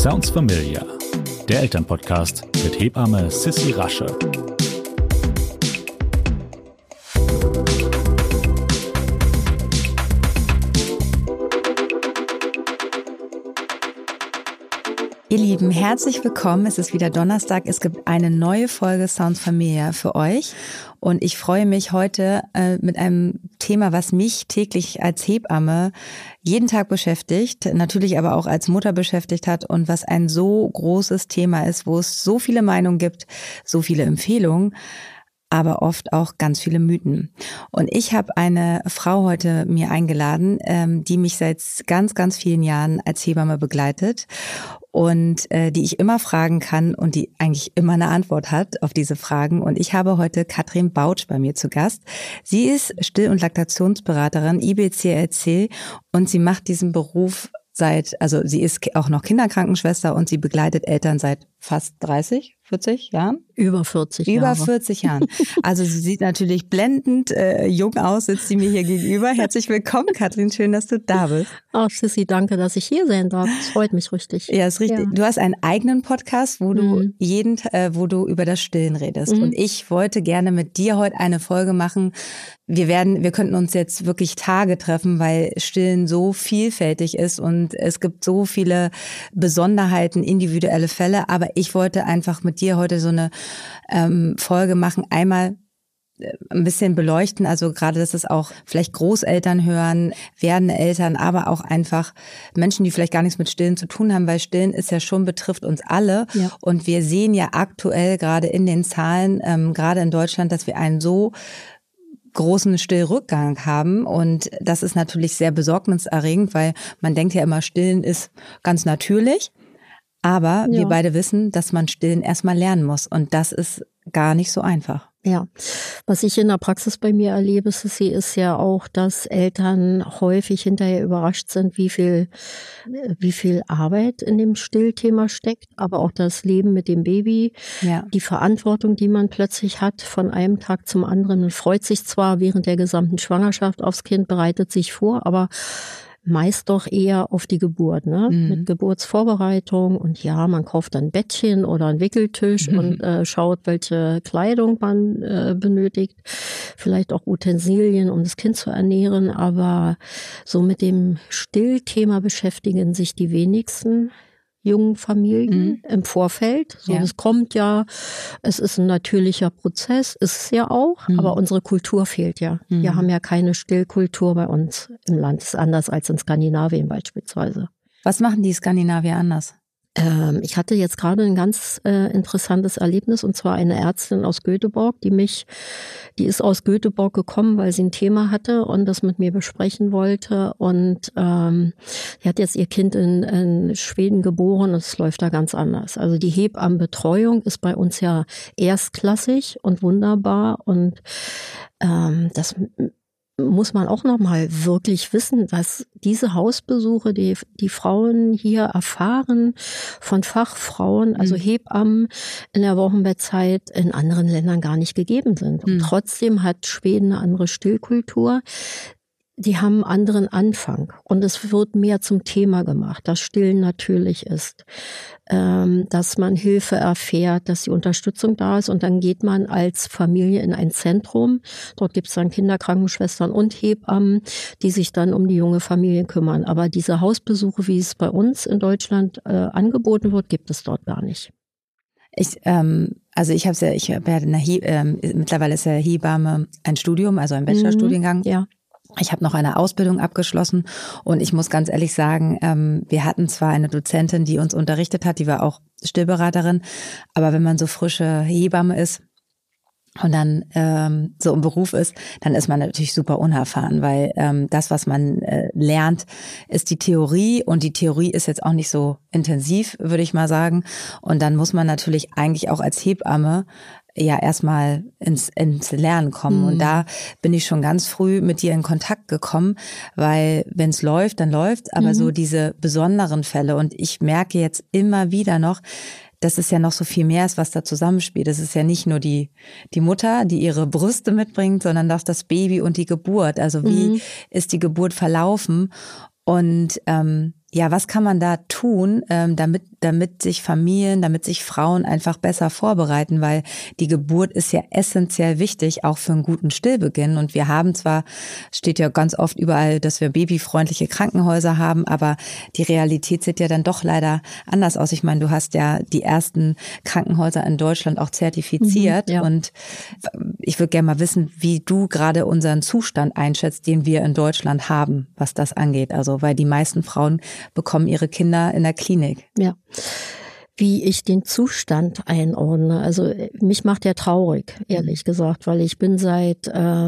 Sounds Familiar, der Elternpodcast mit Hebamme Sissi Rasche. Ihr Lieben, herzlich willkommen. Es ist wieder Donnerstag. Es gibt eine neue Folge Sounds Familiar für euch. Und ich freue mich heute mit einem Thema, was mich täglich als Hebamme jeden Tag beschäftigt, natürlich aber auch als Mutter beschäftigt hat und was ein so großes Thema ist, wo es so viele Meinungen gibt, so viele Empfehlungen, aber oft auch ganz viele Mythen. Und ich habe eine Frau heute mir eingeladen, die mich seit ganz, ganz vielen Jahren als Hebamme begleitet und die ich immer fragen kann und die eigentlich immer eine Antwort hat auf diese Fragen. Und ich habe heute Katrin Bautsch bei mir zu Gast. Sie ist Still- und Laktationsberaterin, IBCLC, und sie macht diesen Beruf sie ist auch noch Kinderkrankenschwester und sie begleitet Eltern seit fast 30, 40 Jahren? Über 40 Jahre. Über 40 Jahren. Also sie sieht natürlich blendend jung aus, sitzt sie mir hier gegenüber. Herzlich willkommen, Katrin, schön, dass du da bist. Ach, Sissi, danke, dass ich hier sein darf. Das freut mich richtig. Ja, ist richtig. Ja. Du hast einen eigenen Podcast, wo du wo du über das Stillen redest. Und ich wollte gerne mit dir heute eine Folge machen. Wir könnten uns jetzt wirklich Tage treffen, weil Stillen so vielfältig ist und es gibt so viele Besonderheiten, individuelle Fälle. Aber ich wollte einfach mit dir heute so eine Folge machen, einmal ein bisschen beleuchten, also gerade, dass es auch vielleicht Großeltern hören, werdende Eltern, aber auch einfach Menschen, die vielleicht gar nichts mit Stillen zu tun haben, weil Stillen ist ja schon, betrifft uns alle. Ja. Und wir sehen ja aktuell gerade in den Zahlen, gerade in Deutschland, dass wir einen so großen Stillrückgang haben, und das ist natürlich sehr besorgniserregend, weil man denkt ja immer, Stillen ist ganz natürlich, aber wir beide wissen, dass man Stillen erstmal lernen muss, und das ist gar nicht so einfach. Ja, was ich in der Praxis bei mir erlebe, Sissi, ist ja auch, dass Eltern häufig hinterher überrascht sind, wie viel Arbeit in dem Stillthema steckt, aber auch das Leben mit dem Baby, die Verantwortung, die man plötzlich hat von einem Tag zum anderen. Man freut sich zwar während der gesamten Schwangerschaft aufs Kind, bereitet sich vor, aber meist doch eher auf die Geburt, ne? Mit Geburtsvorbereitung, und man kauft dann ein Bettchen oder einen Wickeltisch und schaut, welche Kleidung man benötigt, vielleicht auch Utensilien, um das Kind zu ernähren, aber so mit dem Stillthema beschäftigen sich die wenigsten jungen Familien im Vorfeld. So, das kommt ja, es ist ein natürlicher Prozess, ist es ja auch, aber unsere Kultur fehlt ja. Wir haben ja keine Stillkultur bei uns im Land. Das ist anders als in Skandinavien beispielsweise. Was machen die Skandinavier anders? Ich hatte jetzt gerade ein ganz interessantes Erlebnis, und zwar eine Ärztin aus Göteborg, die ist aus Göteborg gekommen, weil sie ein Thema hatte und das mit mir besprechen wollte, und die hat jetzt ihr Kind in Schweden geboren, und es läuft da ganz anders. Also die Hebammenbetreuung ist bei uns ja erstklassig und wunderbar, und das muss man auch noch mal wirklich wissen, dass diese Hausbesuche, die Frauen hier erfahren von Fachfrauen, also Hebammen in der Wochenbettzeit, in anderen Ländern gar nicht gegeben sind. Und trotzdem hat Schweden eine andere Stillkultur. Die haben einen anderen Anfang, und es wird mehr zum Thema gemacht, dass Stillen natürlich ist, dass man Hilfe erfährt, dass die Unterstützung da ist, und dann geht man als Familie in ein Zentrum. Dort gibt es dann Kinderkrankenschwestern und Hebammen, die sich dann um die junge Familie kümmern. Aber diese Hausbesuche, wie es bei uns in Deutschland angeboten wird, gibt es dort gar nicht. Mittlerweile ist ja Hebamme ein Studium, also ein Bachelorstudiengang. Ja. Ich habe noch eine Ausbildung abgeschlossen, und ich muss ganz ehrlich sagen, wir hatten zwar eine Dozentin, die uns unterrichtet hat, die war auch Stillberaterin, aber wenn man so frische Hebamme ist und dann so im Beruf ist, dann ist man natürlich super unerfahren, weil das, was man lernt, ist die Theorie, und die Theorie ist jetzt auch nicht so intensiv, würde ich mal sagen, und dann muss man natürlich eigentlich auch als Hebamme erstmal ins Lernen kommen. Und da bin ich schon ganz früh mit dir in Kontakt gekommen, weil wenn es läuft, dann läuft, aber so diese besonderen Fälle, und ich merke jetzt immer wieder noch, dass es ja noch so viel mehr ist, was da zusammenspielt. Es ist ja nicht nur die Mutter, die ihre Brüste mitbringt, sondern auch das Baby und die Geburt. Also wie ist die Geburt verlaufen? Und Ja, was kann man da tun, damit sich Familien, damit sich Frauen einfach besser vorbereiten, weil die Geburt ist ja essentiell wichtig, auch für einen guten Stillbeginn. Und wir haben zwar, steht ja ganz oft überall, dass wir babyfreundliche Krankenhäuser haben, aber die Realität sieht ja dann doch leider anders aus. Ich meine, du hast ja die ersten Krankenhäuser in Deutschland auch zertifiziert. Ja. Und ich würde gerne mal wissen, wie du gerade unseren Zustand einschätzt, den wir in Deutschland haben, was das angeht. Also, weil die meisten Frauen bekommen ihre Kinder in der Klinik. Ja. Wie ich den Zustand einordne. Also mich macht der traurig, ehrlich gesagt, weil ich bin seit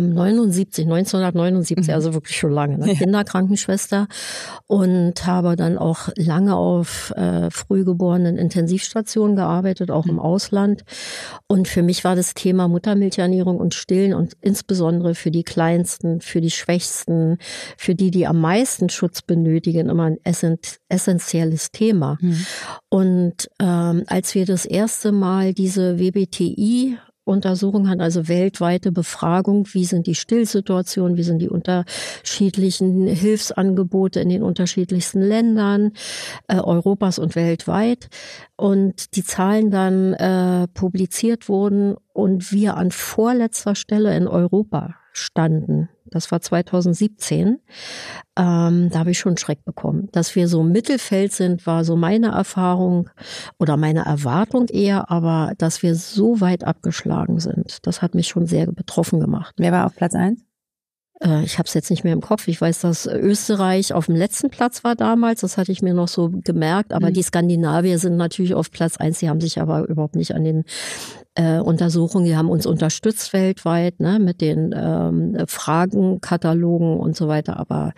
1979, also wirklich schon lange, ne? Kinderkrankenschwester und habe dann auch lange auf frühgeborenen Intensivstationen gearbeitet, auch im Ausland. Und für mich war das Thema Muttermilchernährung und Stillen und insbesondere für die Kleinsten, für die Schwächsten, für die am meisten Schutz benötigen, immer ein essentielles Thema. Und als wir das erste Mal diese WBTI-Untersuchung hatten, also weltweite Befragung, wie sind die Stillsituationen, wie sind die unterschiedlichen Hilfsangebote in den unterschiedlichsten Ländern Europas und weltweit, und die Zahlen dann publiziert wurden und wir an vorletzter Stelle in Europa standen. Das war 2017. Da habe ich schon einen Schreck bekommen. Dass wir so im Mittelfeld sind, war so meine Erfahrung oder meine Erwartung eher, aber dass wir so weit abgeschlagen sind, das hat mich schon sehr betroffen gemacht. Wer war auf Platz 1? Ich habe es jetzt nicht mehr im Kopf. Ich weiß, dass Österreich auf dem letzten Platz war damals. Das hatte ich mir noch so gemerkt. Aber die Skandinavier sind natürlich auf Platz 1. Die haben sich aber überhaupt nicht an den Untersuchungen, die haben uns unterstützt weltweit, ne, mit den Fragenkatalogen und so weiter. Aber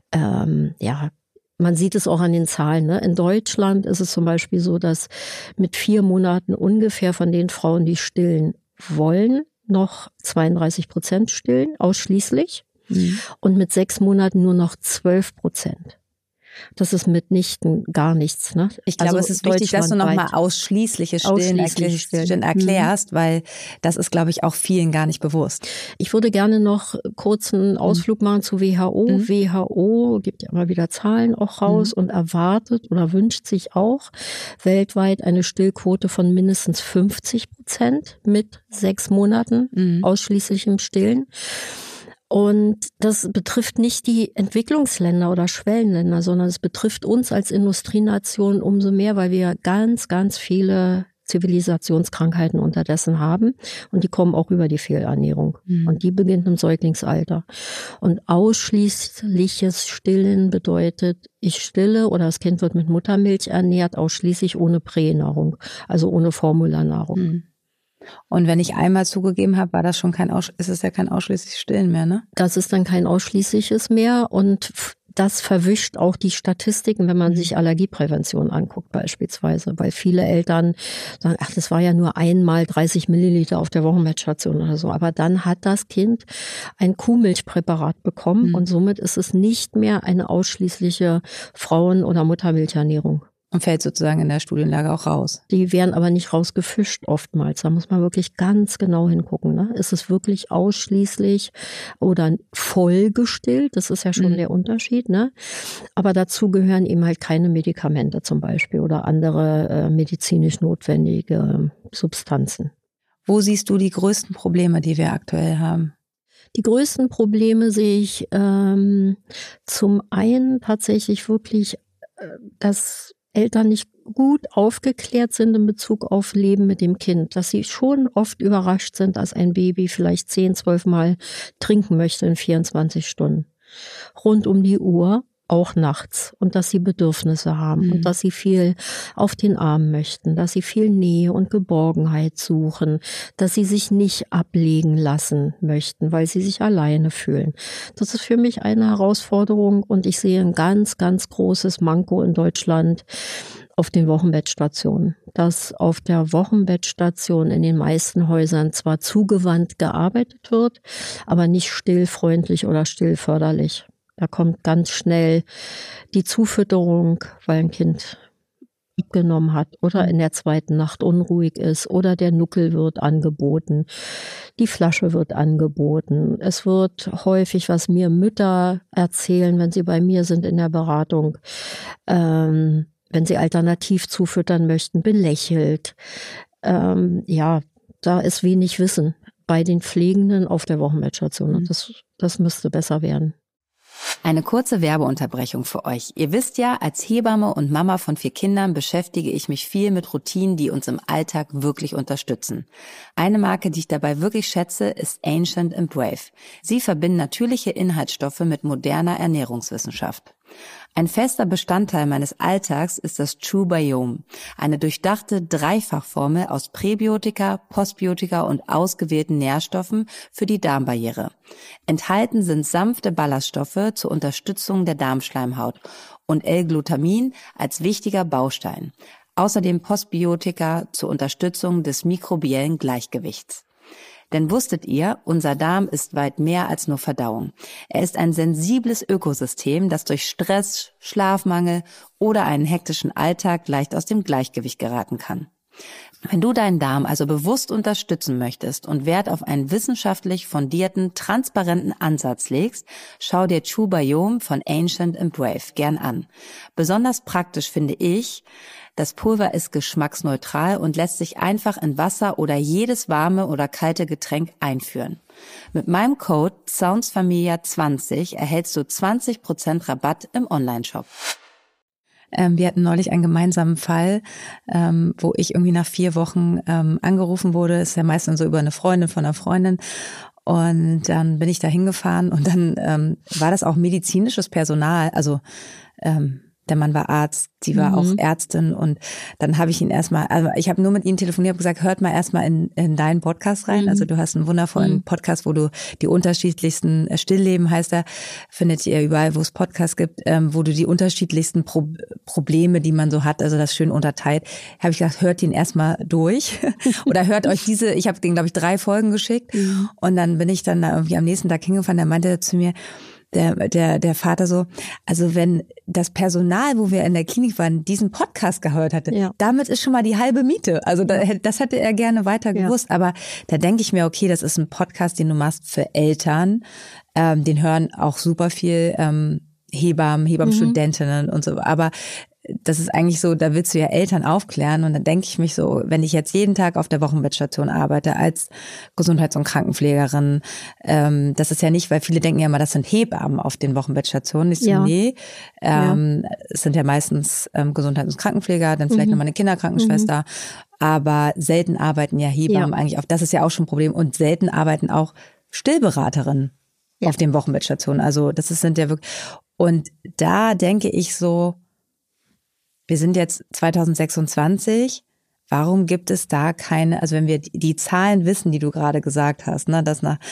ja, man sieht es auch an den Zahlen. Ne? In Deutschland ist es zum Beispiel so, dass mit 4 Monaten ungefähr von den Frauen, die stillen wollen, noch 32% stillen, ausschließlich. Und mit 6 Monaten nur noch 12%. Das ist mitnichten gar nichts. Ne? Ich glaube, es ist wichtig, dass du nochmal ausschließliches Stillen erklärst, weil das ist, glaube ich, auch vielen gar nicht bewusst. Ich würde gerne noch kurz einen Ausflug machen zu WHO. WHO gibt ja immer wieder Zahlen auch raus und erwartet oder wünscht sich auch weltweit eine Stillquote von mindestens 50% mit 6 Monaten ausschließlichem Stillen. Und das betrifft nicht die Entwicklungsländer oder Schwellenländer, sondern es betrifft uns als Industrienation umso mehr, weil wir ganz, ganz viele Zivilisationskrankheiten unterdessen haben. Und die kommen auch über die Fehlernährung. Und die beginnt im Säuglingsalter. Und ausschließliches Stillen bedeutet, ich stille oder das Kind wird mit Muttermilch ernährt, ausschließlich ohne Pränahrung, also ohne Formularnahrung. Und wenn ich einmal zugegeben habe, war das schon ist es ja kein ausschließliches Stillen mehr, ne? Das ist dann kein ausschließliches mehr und das verwischt auch die Statistiken, wenn man sich Allergieprävention anguckt beispielsweise, weil viele Eltern sagen, ach, das war ja nur einmal 30 Milliliter auf der Wochenbettstation oder so, aber dann hat das Kind ein Kuhmilchpräparat bekommen und somit ist es nicht mehr eine ausschließliche Frauen- oder Muttermilchernährung. Und fällt sozusagen in der Studienlage auch raus. Die werden aber nicht rausgefischt oftmals. Da muss man wirklich ganz genau hingucken. Ne? Ist es wirklich ausschließlich oder voll gestillt? Das ist ja schon der Unterschied. Ne? Aber dazu gehören eben halt keine Medikamente zum Beispiel oder andere medizinisch notwendige Substanzen. Wo siehst du die größten Probleme, die wir aktuell haben? Die größten Probleme sehe ich zum einen tatsächlich wirklich, dass Eltern nicht gut aufgeklärt sind in Bezug auf Leben mit dem Kind, dass sie schon oft überrascht sind, dass ein Baby vielleicht 10, 12 Mal trinken möchte in 24 Stunden. Rund um die Uhr, auch nachts, und dass sie Bedürfnisse haben und dass sie viel auf den Arm möchten, dass sie viel Nähe und Geborgenheit suchen, dass sie sich nicht ablegen lassen möchten, weil sie sich alleine fühlen. Das ist für mich eine Herausforderung und ich sehe ein ganz, ganz großes Manko in Deutschland auf den Wochenbettstationen. Dass auf der Wochenbettstation in den meisten Häusern zwar zugewandt gearbeitet wird, aber nicht stillfreundlich oder stillförderlich. Da kommt ganz schnell die Zufütterung, weil ein Kind abgenommen hat oder in der zweiten Nacht unruhig ist oder der Nuckel wird angeboten, die Flasche wird angeboten. Es wird häufig, was mir Mütter erzählen, wenn sie bei mir sind in der Beratung, wenn sie alternativ zufüttern möchten, belächelt. Ja, da ist wenig Wissen bei den Pflegenden auf der Wochenbettstation. Und das müsste besser werden. Eine kurze Werbeunterbrechung für euch. Ihr wisst ja, als Hebamme und Mama von 4 Kindern beschäftige ich mich viel mit Routinen, die uns im Alltag wirklich unterstützen. Eine Marke, die ich dabei wirklich schätze, ist Ancient & Brave. Sie verbinden natürliche Inhaltsstoffe mit moderner Ernährungswissenschaft. Ein fester Bestandteil meines Alltags ist das True Biome, eine durchdachte Dreifachformel aus Präbiotika, Postbiotika und ausgewählten Nährstoffen für die Darmbarriere. Enthalten sind sanfte Ballaststoffe zur Unterstützung der Darmschleimhaut und L-Glutamin als wichtiger Baustein. Außerdem Postbiotika zur Unterstützung des mikrobiellen Gleichgewichts. Denn wusstet ihr, unser Darm ist weit mehr als nur Verdauung. Er ist ein sensibles Ökosystem, das durch Stress, Schlafmangel oder einen hektischen Alltag leicht aus dem Gleichgewicht geraten kann. Wenn du deinen Darm also bewusst unterstützen möchtest und Wert auf einen wissenschaftlich fundierten, transparenten Ansatz legst, schau dir True Biome von Ancient & Brave gern an. Besonders praktisch finde ich, das Pulver ist geschmacksneutral und lässt sich einfach in Wasser oder jedes warme oder kalte Getränk einführen. Mit meinem Code SoundsFamilia20 erhältst du 20% Rabatt im Onlineshop. Wir hatten neulich einen gemeinsamen Fall, wo ich irgendwie nach 4 Wochen angerufen wurde. Ist ja meistens so über eine Freundin von einer Freundin. Und dann bin ich da hingefahren und dann war das auch medizinisches Personal, also der Mann war Arzt, sie war auch Ärztin und dann habe ich ihn erstmal, also ich habe nur mit ihm telefoniert, habe gesagt, hört mal erstmal in deinen Podcast rein. Also du hast einen wundervollen Podcast, wo du die unterschiedlichsten, Stillleben heißt er, findet ihr überall, wo es Podcasts gibt, wo du die unterschiedlichsten Probleme, die man so hat, also das schön unterteilt, habe ich gesagt, hört ihn erstmal durch oder hört euch diese, ich habe den, glaube ich, 3 Folgen geschickt und dann bin ich dann da irgendwie am nächsten Tag hingefahren, der meinte zu mir, der Vater so, also wenn das Personal, wo wir in der Klinik waren, diesen Podcast gehört hatte, damit ist schon mal die halbe Miete. Also das hätte er gerne weiter gewusst. Aber da denke ich mir, okay, das ist ein Podcast, den du machst für Eltern. Den hören auch super viel Hebammenstudentinnen und so. Aber das ist eigentlich so, da willst du ja Eltern aufklären und dann denke ich mich so, wenn ich jetzt jeden Tag auf der Wochenbettstation arbeite als Gesundheits- und Krankenpflegerin, das ist ja nicht, weil viele denken ja immer, das sind Hebammen auf den Wochenbettstationen. Ich so, nee, es sind ja meistens Gesundheits- und Krankenpfleger, dann vielleicht nochmal eine Kinderkrankenschwester, aber selten arbeiten ja Hebammen eigentlich auf, das ist ja auch schon ein Problem und selten arbeiten auch Stillberaterinnen auf den Wochenbettstationen. Also das sind ja wirklich, und da denke ich so, wir sind jetzt 2026. Warum gibt es da keine, also wenn wir die Zahlen wissen, die du gerade gesagt hast, ne,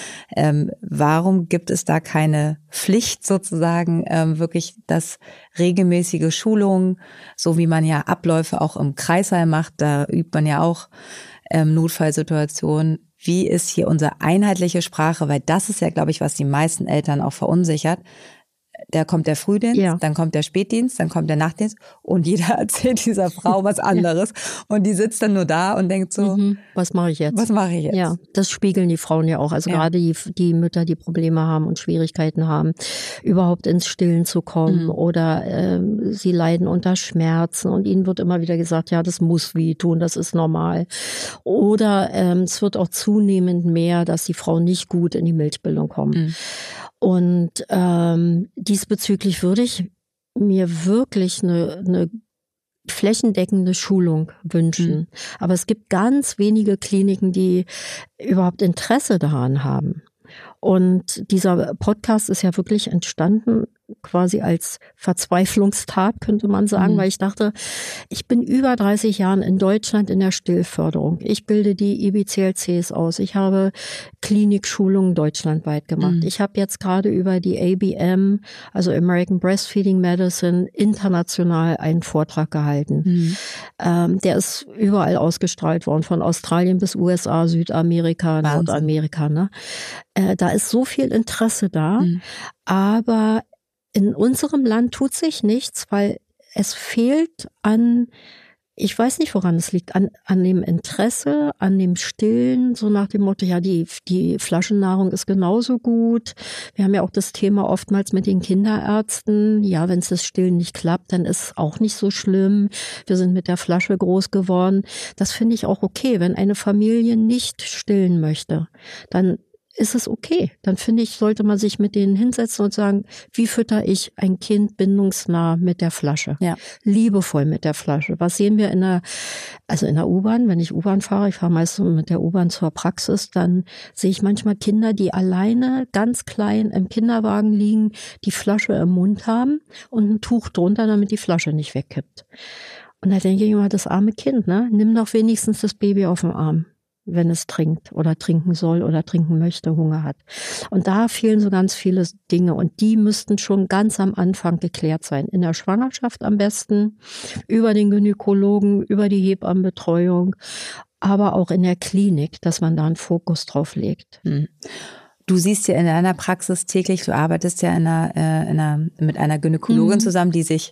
warum gibt es da keine Pflicht sozusagen, wirklich das regelmäßige Schulungen, so wie man ja Abläufe auch im Kreißsaal macht, da übt man ja auch Notfallsituationen. Wie ist hier unsere einheitliche Sprache? Weil das ist ja, glaube ich, was die meisten Eltern auch verunsichert. Da kommt der Frühdienst, dann kommt der Spätdienst, dann kommt der Nachtdienst und jeder erzählt dieser Frau was anderes. Und die sitzt dann nur da und denkt so, was mache ich jetzt? Was mache ich jetzt? Ja, das spiegeln die Frauen ja auch. Also gerade die Mütter, die Probleme haben und Schwierigkeiten haben, überhaupt ins Stillen zu kommen oder sie leiden unter Schmerzen und ihnen wird immer wieder gesagt, ja, das muss wehtun, das ist normal. Oder es wird auch zunehmend mehr, dass die Frauen nicht gut in die Milchbildung kommen. Und diesbezüglich würde ich mir wirklich eine flächendeckende Schulung wünschen. Aber es gibt ganz wenige Kliniken, die überhaupt Interesse daran haben. Und dieser Podcast ist ja wirklich entstanden quasi als Verzweiflungstat, könnte man sagen, weil ich dachte, ich bin über 30 Jahren in Deutschland in der Stillförderung. Ich bilde die IBCLCs aus. Ich habe Klinikschulungen deutschlandweit gemacht. Ich habe jetzt gerade über die ABM, also American Breastfeeding Medicine, international einen Vortrag gehalten. Der ist überall ausgestrahlt worden, von Australien bis USA, Südamerika, Nordamerika. Ne? Da ist so viel Interesse da, aber in unserem Land tut sich nichts, weil es fehlt an Ich weiß nicht, woran es liegt. An dem Interesse, an dem Stillen, so nach dem Motto, ja, die Flaschennahrung ist genauso gut. Wir haben ja auch das Thema oftmals mit den Kinderärzten. Ja, wenn es das Stillen nicht klappt, dann ist es auch nicht so schlimm. Wir sind mit der Flasche groß geworden. Das finde ich auch okay. Wenn eine Familie nicht stillen möchte, dann ist es okay. Dann finde ich, sollte man sich mit denen hinsetzen und sagen, wie fütter ich ein Kind bindungsnah mit der Flasche? Ja. Liebevoll mit der Flasche. Was sehen wir in der U-Bahn? Wenn ich U-Bahn fahre, ich fahre meistens mit der U-Bahn zur Praxis, dann sehe ich manchmal Kinder, die alleine ganz klein im Kinderwagen liegen, die Flasche im Mund haben und ein Tuch drunter, damit die Flasche nicht wegkippt. Und da denke ich immer, das arme Kind, ne? Nimm doch wenigstens das Baby auf den Arm, wenn es trinkt oder trinken soll oder trinken möchte, Hunger hat. Und da fehlen so ganz viele Dinge und die müssten schon ganz am Anfang geklärt sein. In der Schwangerschaft am besten, über den Gynäkologen, über die Hebammenbetreuung, aber auch in der Klinik, dass man da einen Fokus drauf legt. Du siehst ja in deiner Praxis täglich, du arbeitest ja mit einer Gynäkologin zusammen, die sich,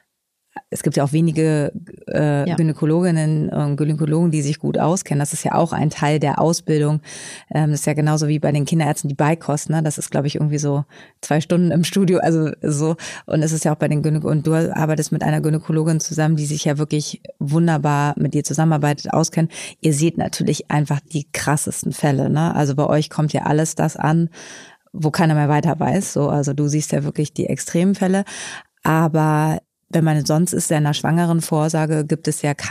es gibt ja auch wenige Gynäkologinnen und Gynäkologen, die sich gut auskennen. Das ist ja auch ein Teil der Ausbildung. Das ist ja genauso wie bei den Kinderärzten die Beikost, ne? Das ist, glaube ich, irgendwie so 2 Stunden im Studio, also so. Und es ist ja auch bei den und du arbeitest mit einer Gynäkologin zusammen, die sich ja wirklich wunderbar mit dir zusammenarbeitet, auskennt. Ihr seht natürlich einfach die krassesten Fälle, ne? Also bei euch kommt ja alles das an, wo keiner mehr weiter weiß. So, also du siehst ja wirklich die extremen Fälle. Aber wenn man sonst ist, ja in der schwangeren Vorsorge gibt es ja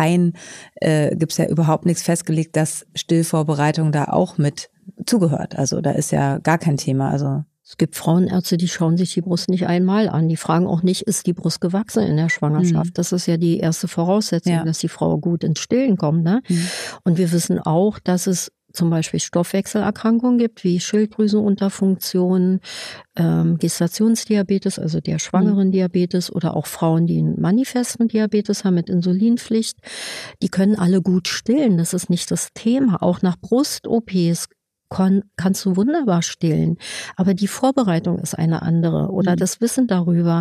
überhaupt nichts festgelegt, dass Stillvorbereitung da auch mit zugehört. Also da ist ja gar kein Thema. Also es gibt Frauenärzte, die schauen sich die Brust nicht einmal an. Die fragen auch nicht, ist die Brust gewachsen in der Schwangerschaft? Das ist ja die erste Voraussetzung, dass die Frau gut ins Stillen kommt, ne? Und wir wissen auch, dass es zum Beispiel Stoffwechselerkrankungen gibt, wie Schilddrüsenunterfunktion, Gestationsdiabetes, also der schwangeren Diabetes, oder auch Frauen, die einen manifesten Diabetes haben mit Insulinpflicht. Die können alle gut stillen, das ist nicht das Thema. Auch nach Brust-OPs kannst du wunderbar stillen, aber die Vorbereitung ist eine andere oder das Wissen darüber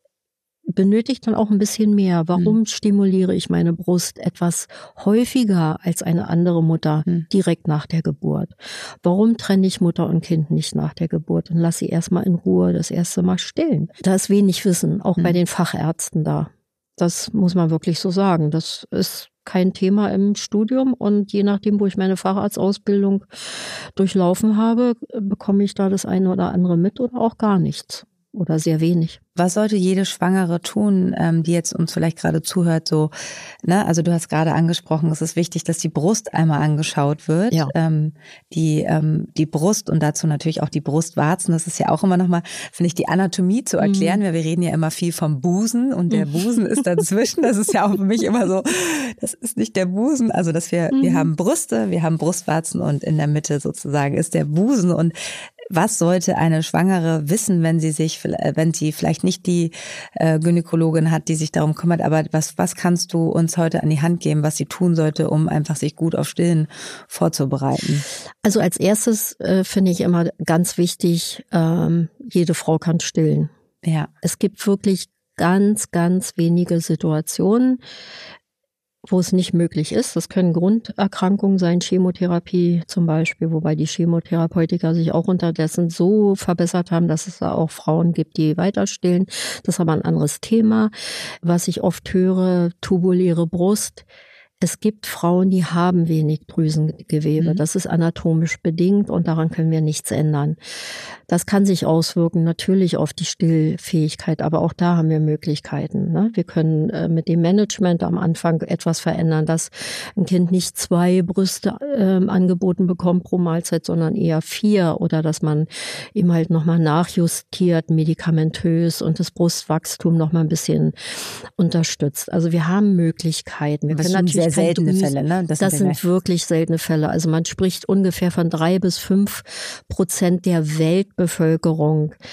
benötigt dann auch ein bisschen mehr. Warum stimuliere ich meine Brust etwas häufiger als eine andere Mutter direkt nach der Geburt? Warum trenne ich Mutter und Kind nicht nach der Geburt und lasse sie erstmal in Ruhe das erste Mal stillen? Da ist wenig Wissen, auch bei den Fachärzten da. Das muss man wirklich so sagen. Das ist kein Thema im Studium und je nachdem, wo ich meine Facharztausbildung durchlaufen habe, bekomme ich da das eine oder andere mit oder auch gar nichts oder sehr wenig. Was sollte jede Schwangere tun, die jetzt uns vielleicht gerade zuhört, so, ne? Also du hast gerade angesprochen, es ist wichtig, dass die Brust einmal angeschaut wird. Ja. Die Brust und dazu natürlich auch die Brustwarzen. Das ist ja auch immer nochmal, finde ich, die Anatomie zu erklären. Wir reden ja immer viel vom Busen und der Busen ist dazwischen. Das ist ja auch für mich immer so, das ist nicht der Busen. Also dass wir haben Brüste, wir haben Brustwarzen und in der Mitte sozusagen ist der Busen. Und was sollte eine Schwangere wissen, wenn sie vielleicht nicht die Gynäkologin hat, die sich darum kümmert, aber was kannst du uns heute an die Hand geben, was sie tun sollte, um einfach sich gut auf Stillen vorzubereiten? Also als erstes finde ich immer ganz wichtig, jede Frau kann stillen. Ja. Es gibt wirklich ganz, ganz wenige Situationen, wo es nicht möglich ist. Das können Grunderkrankungen sein, Chemotherapie zum Beispiel, wobei die Chemotherapeutiker sich auch unterdessen so verbessert haben, dass es da auch Frauen gibt, die weiter stillen. Das ist aber ein anderes Thema. Was ich oft höre, tubuläre Brust. Es gibt Frauen, die haben wenig Drüsengewebe. Das ist anatomisch bedingt und daran können wir nichts ändern. Das kann sich auswirken natürlich auf die Stillfähigkeit, aber auch da haben wir Möglichkeiten, ne? Wir können mit dem Management am Anfang etwas verändern, dass ein Kind nicht 2 Brüste angeboten bekommt pro Mahlzeit, sondern eher 4 oder dass man ihm halt nochmal nachjustiert, medikamentös und das Brustwachstum nochmal ein bisschen unterstützt. Also wir haben Möglichkeiten. Wir können natürlich seltene Fälle, ne? Das sind wirklich seltene Fälle. Also man spricht ungefähr von 3-5% der Weltbevölkerung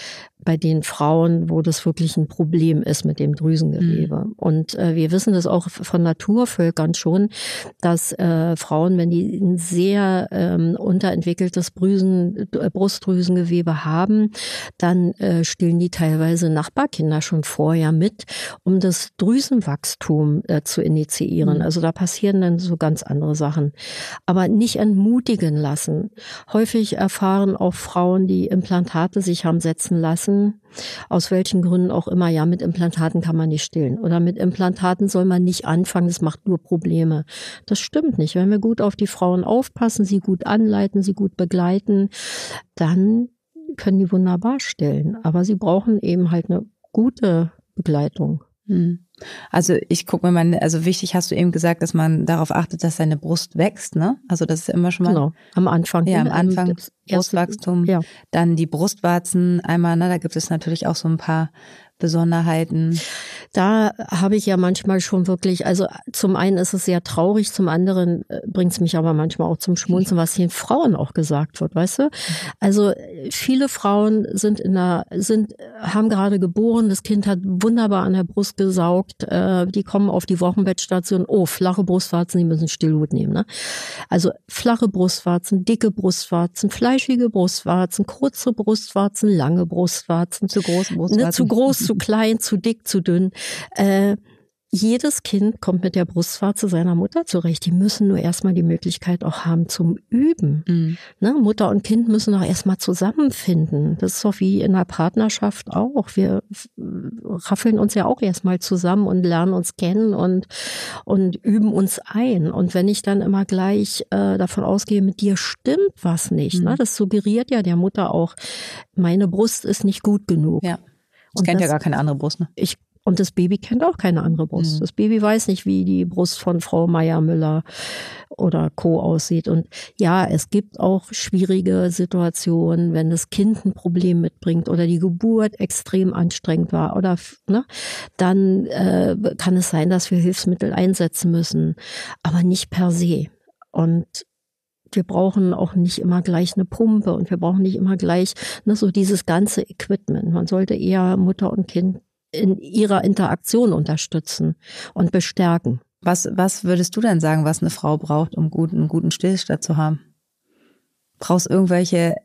bei den Frauen, wo das wirklich ein Problem ist mit dem Drüsengewebe. Und wir wissen das auch von Naturvölkern schon, dass Frauen, wenn die ein sehr unterentwickeltes Brustdrüsengewebe haben, dann stillen die teilweise Nachbarkinder schon vorher mit, um das Drüsenwachstum zu initiieren. Also da passieren dann so ganz andere Sachen. Aber nicht entmutigen lassen. Häufig erfahren auch Frauen, die Implantate sich haben setzen lassen, aus welchen Gründen auch immer, ja, mit Implantaten kann man nicht stillen. Oder mit Implantaten soll man nicht anfangen, das macht nur Probleme. Das stimmt nicht. Wenn wir gut auf die Frauen aufpassen, sie gut anleiten, sie gut begleiten, dann können die wunderbar stillen. Aber sie brauchen eben halt eine gute Begleitung. Also ich gucke mir also wichtig hast du eben gesagt, dass man darauf achtet, dass seine Brust wächst, ne? Also das ist immer schon mal. Genau, am Anfang. Ja, am Anfang Brustwachstum. Ja. Dann die Brustwarzen einmal, ne? Da gibt es natürlich auch so ein paar Besonderheiten. Da habe ich ja manchmal schon wirklich, also zum einen ist es sehr traurig, zum anderen bringt es mich aber manchmal auch zum Schmunzeln, was den Frauen auch gesagt wird, weißt du? Also viele Frauen haben gerade geboren, das Kind hat wunderbar an der Brust gesaugt, die kommen auf die Wochenbettstation, flache Brustwarzen, die müssen Stillhut nehmen, ne? Also flache Brustwarzen, dicke Brustwarzen, fleischige Brustwarzen, kurze Brustwarzen, lange Brustwarzen. Zu große Brustwarzen. Zu groß, zu klein, zu dick, zu dünn. Jedes Kind kommt mit der Brustwarze seiner Mutter zurecht. Die müssen nur erstmal die Möglichkeit auch haben zum Üben. Ne? Mutter und Kind müssen auch erstmal zusammenfinden. Das ist doch wie in einer Partnerschaft auch. Wir raffeln uns ja auch erstmal zusammen und lernen uns kennen und üben uns ein. Und wenn ich dann immer gleich davon ausgehe, mit dir stimmt was nicht, ne? Das suggeriert ja der Mutter auch, meine Brust ist nicht gut genug. Ja. Das kennt ja gar keine andere Brust, ne? Und das Baby kennt auch keine andere Brust. Das Baby weiß nicht, wie die Brust von Frau Meyer-Müller oder Co. aussieht. Und ja, es gibt auch schwierige Situationen, wenn das Kind ein Problem mitbringt oder die Geburt extrem anstrengend war oder ne, dann kann es sein, dass wir Hilfsmittel einsetzen müssen, aber nicht per se. Und wir brauchen auch nicht immer gleich eine Pumpe und wir brauchen nicht immer gleich so dieses ganze Equipment. Man sollte eher Mutter und Kind in ihrer Interaktion unterstützen und bestärken. Was würdest du denn sagen, was eine Frau braucht, um einen guten Stillstand zu haben? Brauchst du irgendwelches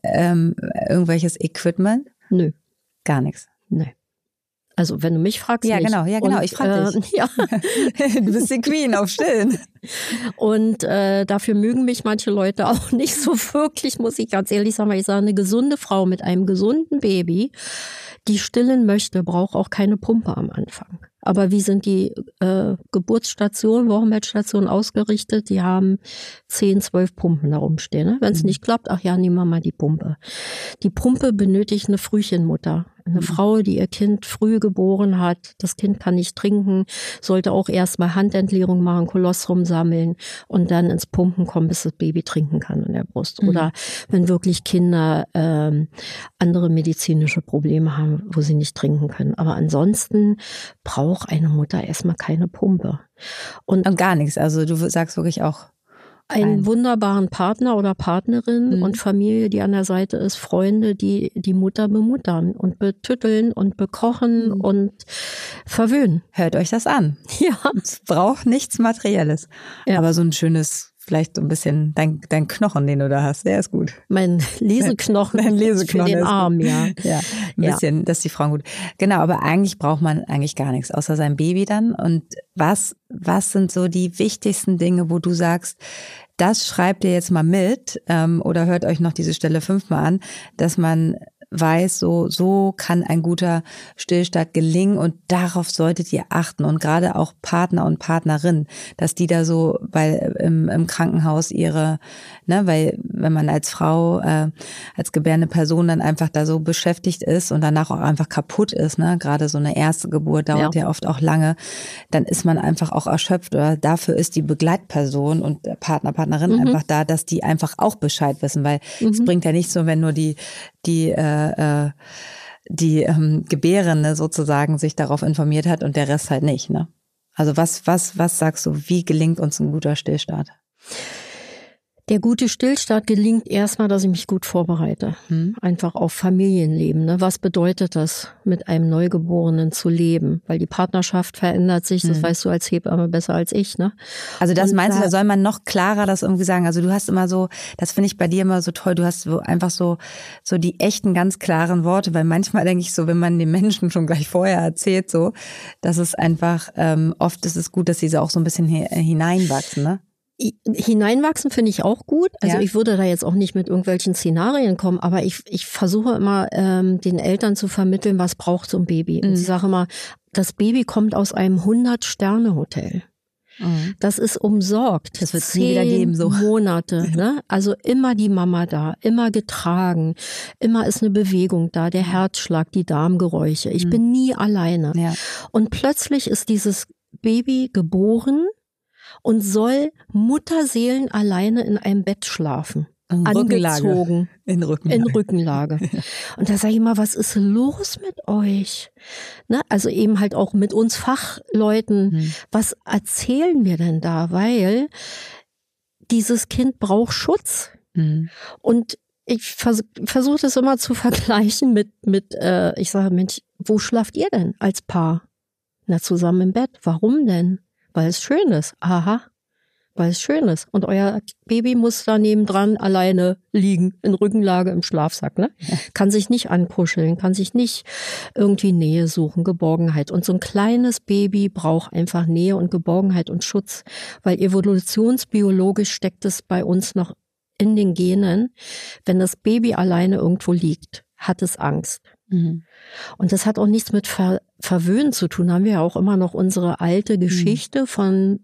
Equipment? Nö. Gar nichts? Nö. Also wenn du mich fragst, ja, nicht. Genau, ich frage dich. Ja. Du bist die Queen auf Stillen. Und dafür mögen mich manche Leute auch nicht so wirklich, muss ich ganz ehrlich sagen, weil ich sage, eine gesunde Frau mit einem gesunden Baby, die stillen möchte, braucht auch keine Pumpe am Anfang. Aber wie sind die Geburtsstationen, Wochenbettstationen ausgerichtet? Die haben 10, 12 Pumpen da rumstehen. Ne? Wenn es nicht klappt, ach ja, nehmen wir mal die Pumpe. Die Pumpe benötigt eine Frühchenmutter. Eine Frau, die ihr Kind früh geboren hat, das Kind kann nicht trinken, sollte auch erstmal Handentleerung machen, Kolostrum sammeln und dann ins Pumpen kommen, bis das Baby trinken kann in der Brust. Oder wenn wirklich Kinder andere medizinische Probleme haben, wo sie nicht trinken können. Aber ansonsten braucht eine Mutter erstmal keine Pumpe. Und gar nichts. Also du sagst wirklich auch einen wunderbaren Partner oder Partnerin und Familie, die an der Seite ist, Freunde, die die Mutter bemuttern und betütteln und bekochen und verwöhnen. Hört euch das an. Ja. Es braucht nichts Materielles. Ja. Aber so ein schönes, vielleicht so ein bisschen dein Knochen, den du da hast, der ist gut. Mein Leseknochen. Dein Leseknochen für den Arm, ja. Ja, ein bisschen, dass die Frauen gut. Genau, aber eigentlich braucht man eigentlich gar nichts, außer sein Baby dann. Und was sind so die wichtigsten Dinge, wo du sagst, das schreibt ihr jetzt mal mit oder hört euch noch diese Stelle 5-mal an, dass man weiß, so kann ein guter Stillstand gelingen und darauf solltet ihr achten und gerade auch Partner und Partnerinnen, dass die da so im Krankenhaus weil wenn man als Frau, als gebärende Person dann einfach da so beschäftigt ist und danach auch einfach kaputt ist, ne, gerade so eine erste Geburt dauert ja oft auch lange, dann ist man einfach auch erschöpft oder dafür ist die Begleitperson und Partnerin einfach da, dass die einfach auch Bescheid wissen, weil es bringt ja nicht so, wenn nur die Gebärende sozusagen sich darauf informiert hat und der Rest halt nicht, ne? Also was sagst du, wie gelingt uns ein guter Stillstand? Der gute Stillstart gelingt erstmal, dass ich mich gut vorbereite. Einfach auf Familienleben. Ne? Was bedeutet das, mit einem Neugeborenen zu leben? Weil die Partnerschaft verändert sich, das weißt du als Hebamme besser als ich. Ne? Also das meinst du, da soll man noch klarer das irgendwie sagen? Also du hast immer so, das finde ich bei dir immer so toll, du hast so einfach so die echten, ganz klaren Worte, weil manchmal denke ich so, wenn man den Menschen schon gleich vorher erzählt, so, dass es einfach, oft ist es gut, dass sie so auch so ein bisschen hineinwachsen, ne? Hineinwachsen finde ich auch gut. Also ich würde da jetzt auch nicht mit irgendwelchen Szenarien kommen, aber ich versuche immer den Eltern zu vermitteln, was braucht so ein Baby. Und ich sage immer, das Baby kommt aus einem 100-Sterne-Hotel. Das ist umsorgt. Das wird es nie wieder geben, so. 10 Monate. Ne? Also immer die Mama da, immer getragen, immer ist eine Bewegung da, der Herzschlag, die Darmgeräusche. Ich bin nie alleine. Ja. Und plötzlich ist dieses Baby geboren und soll Mutterseelen alleine in einem Bett schlafen. Angezogen. In Rückenlage. Und da sage ich immer, was ist los mit euch? Ne? Also eben halt auch mit uns Fachleuten. Was erzählen wir denn da? Weil dieses Kind braucht Schutz. Und ich versuche das immer zu vergleichen mit ich sage, Mensch, wo schlaft ihr denn als Paar? Na, zusammen im Bett. Warum denn? Weil es schön ist. Aha, weil es schön ist. Und euer Baby muss da nebendran alleine liegen, in Rückenlage im Schlafsack. Ne? Kann sich nicht ankuscheln, kann sich nicht irgendwie Nähe suchen, Geborgenheit. Und so ein kleines Baby braucht einfach Nähe und Geborgenheit und Schutz. Weil evolutionsbiologisch steckt es bei uns noch in den Genen. Wenn das Baby alleine irgendwo liegt, hat es Angst. Und das hat auch nichts mit Verwöhnen zu tun. Haben wir ja auch immer noch unsere alte Geschichte von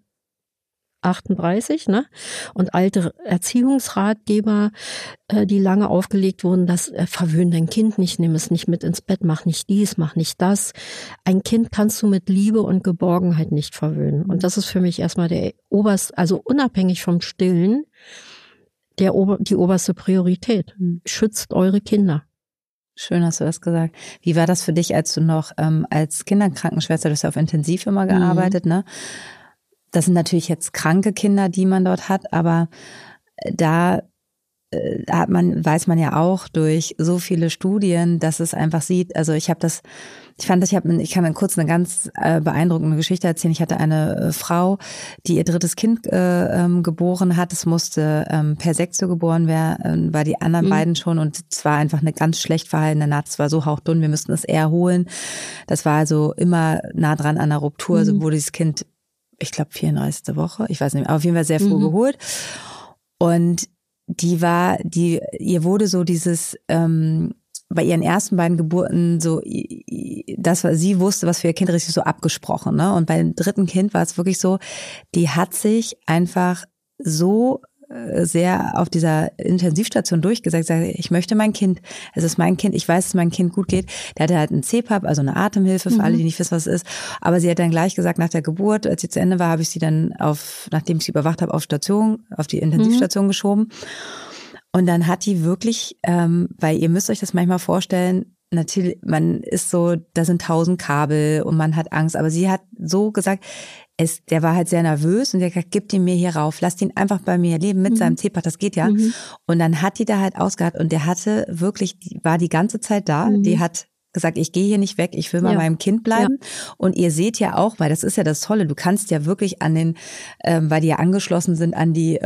38, ne? Und alte Erziehungsratgeber, die lange aufgelegt wurden, dass verwöhn dein Kind nicht, nimm es nicht mit ins Bett, mach nicht dies, mach nicht das. Ein Kind kannst du mit Liebe und Geborgenheit nicht verwöhnen. Und das ist für mich erstmal der also unabhängig vom Stillen, die oberste Priorität. Schützt eure Kinder. Schön hast du das gesagt. Wie war das für dich, als du noch als Kinderkrankenschwester, du hast ja auf Intensiv immer gearbeitet, ne? Das sind natürlich jetzt kranke Kinder, die man dort hat, aber da weiß man ja auch durch so viele Studien, dass es einfach sieht, also ich kann kurz eine ganz beeindruckende Geschichte erzählen. Ich hatte eine Frau, die ihr 3. Kind geboren hat. Es musste per Sektio geboren werden, war die anderen beiden schon, und es war einfach eine ganz schlecht verhaltene Naht. Es war so hauchdünn, wir müssten es eher holen. Das war also immer nah dran an der Ruptur. Also wurde dieses Kind, ich glaube 34. Woche, ich weiß nicht mehr, aber auf jeden Fall sehr früh geholt. Und ihr wurde so dieses, bei ihren ersten beiden Geburten so, sie wusste, was für ihr Kind richtig so abgesprochen, ne? Und beim 3. Kind war es wirklich so, die hat sich einfach so sehr auf dieser Intensivstation durchgesagt, ich möchte mein Kind, es ist mein Kind, ich weiß, dass mein Kind gut geht. Der hatte halt einen CPAP, also eine Atemhilfe für alle, die nicht wissen, was es ist. Aber sie hat dann gleich gesagt, nach der Geburt, als sie zu Ende war, habe ich sie dann nachdem ich sie überwacht habe, auf die Intensivstation geschoben. Und dann hat die wirklich, weil ihr müsst euch das manchmal vorstellen, natürlich, man ist so, da sind 1000 Kabel und man hat Angst, aber sie hat so gesagt, der war halt sehr nervös und der hat gesagt, gib ihn mir hier rauf, lasst ihn einfach bei mir leben mit seinem CPAP, das geht ja. Und dann hat die da halt ausgeharrt und der hatte wirklich, war die ganze Zeit da, die hat gesagt, ich gehe hier nicht weg, ich will bei meinem Kind bleiben. Und ihr seht ja auch, weil das ist ja das Tolle, du kannst ja wirklich weil die ja angeschlossen sind an die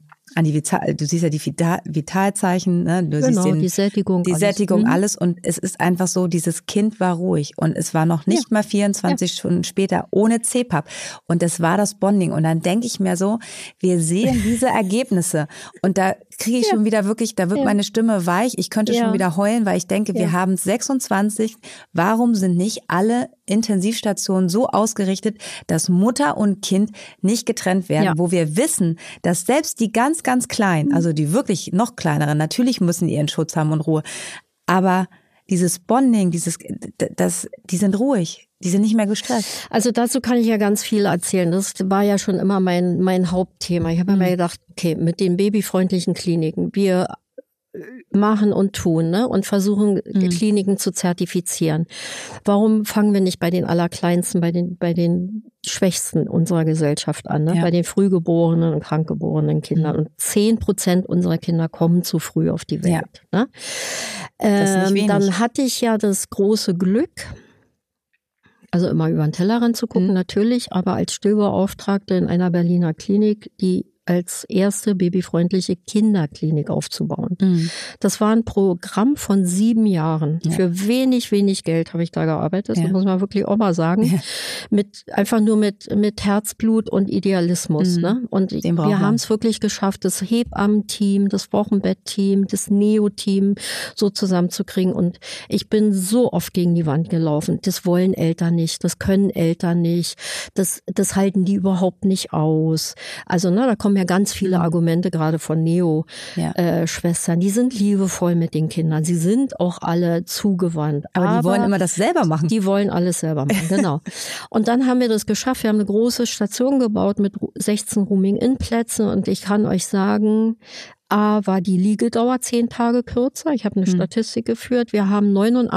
du siehst ja die Vitalzeichen, ne? Du siehst die Sättigung, alles. Und es ist einfach so, dieses Kind war ruhig und es war noch nicht mal 24 Stunden später ohne CPAP. Und das war das Bonding. Und dann denke ich mir so, wir sehen diese Ergebnisse und da kriege ich schon wieder wirklich, da wird meine Stimme weich. Ich könnte schon wieder heulen, weil ich denke, wir haben 26. Warum sind nicht alle Intensivstationen so ausgerichtet, dass Mutter und Kind nicht getrennt werden, wo wir wissen, dass selbst die ganz, ganz Kleinen, also die wirklich noch kleineren, natürlich müssen die ihren Schutz haben und Ruhe, aber dieses Bonding, die sind ruhig, die sind nicht mehr gestresst. Also dazu kann ich ja ganz viel erzählen. Das war ja schon immer mein Hauptthema. Ich habe mir gedacht, okay, mit den babyfreundlichen Kliniken, wir machen und tun, ne? Und versuchen, Kliniken zu zertifizieren. Warum fangen wir nicht bei den Allerkleinsten, bei den Schwächsten unserer Gesellschaft an, ne? Bei den frühgeborenen und krankgeborenen Kindern. Und 10% unserer Kinder kommen zu früh auf die Welt. Ne? Das ist nicht wenig. Dann hatte ich ja das große Glück, also immer über den Tellerrand zu gucken, natürlich, aber als Stillbeauftragte in einer Berliner Klinik, die als erste babyfreundliche Kinderklinik aufzubauen. Das war ein Programm von 7 Jahren. Ja. Für wenig Geld habe ich da gearbeitet, das muss man wirklich auch mal sagen. Ja. Einfach nur mit Herzblut und Idealismus. Ne? Und wir haben es wirklich geschafft, das Hebammenteam, das Wochenbettteam, das Neo-Team so zusammenzukriegen. Und ich bin so oft gegen die Wand gelaufen. Das wollen Eltern nicht, das können Eltern nicht, das halten die überhaupt nicht aus. Also da kommen ja ganz viele Argumente, gerade von Neo-Schwestern. Die sind liebevoll mit den Kindern. Sie sind auch alle zugewandt. Aber die wollen immer das selber machen. Die wollen alles selber machen, genau. Und dann haben wir das geschafft. Wir haben eine große Station gebaut mit 16 Rooming-In-Plätzen. Und ich kann euch sagen, war die Liegedauer 10 Tage kürzer. Ich habe eine Statistik geführt. Wir haben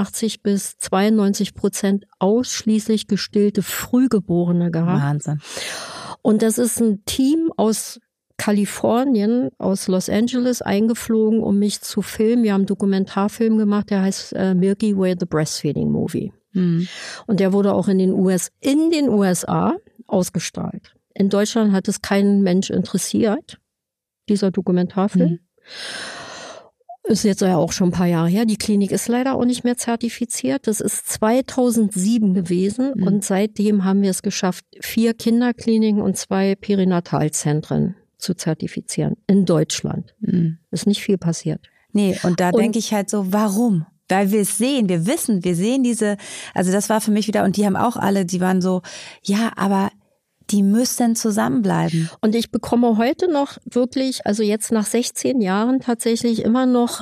89-92% ausschließlich gestillte Frühgeborene gehabt. Wahnsinn. Und das ist ein Team aus Kalifornien, aus Los Angeles eingeflogen, um mich zu filmen. Wir haben einen Dokumentarfilm gemacht, der heißt Milky Way, the Breastfeeding Movie. Und der wurde auch in den USA ausgestrahlt. In Deutschland hat es keinen Mensch interessiert, dieser Dokumentarfilm. Ist jetzt ja auch schon ein paar Jahre her. Die Klinik ist leider auch nicht mehr zertifiziert. Das ist 2007 gewesen und seitdem haben wir es geschafft, 4 Kinderkliniken und 2 Perinatalzentren zu zertifizieren in Deutschland. Ist nicht viel passiert. Nee, und da denke ich halt so, warum? Weil wir es sehen, wir sehen diese, also das war für mich wieder, und die haben auch alle, die waren so, ja, aber die müssen zusammenbleiben. Und ich bekomme heute noch wirklich, also jetzt nach 16 Jahren tatsächlich immer noch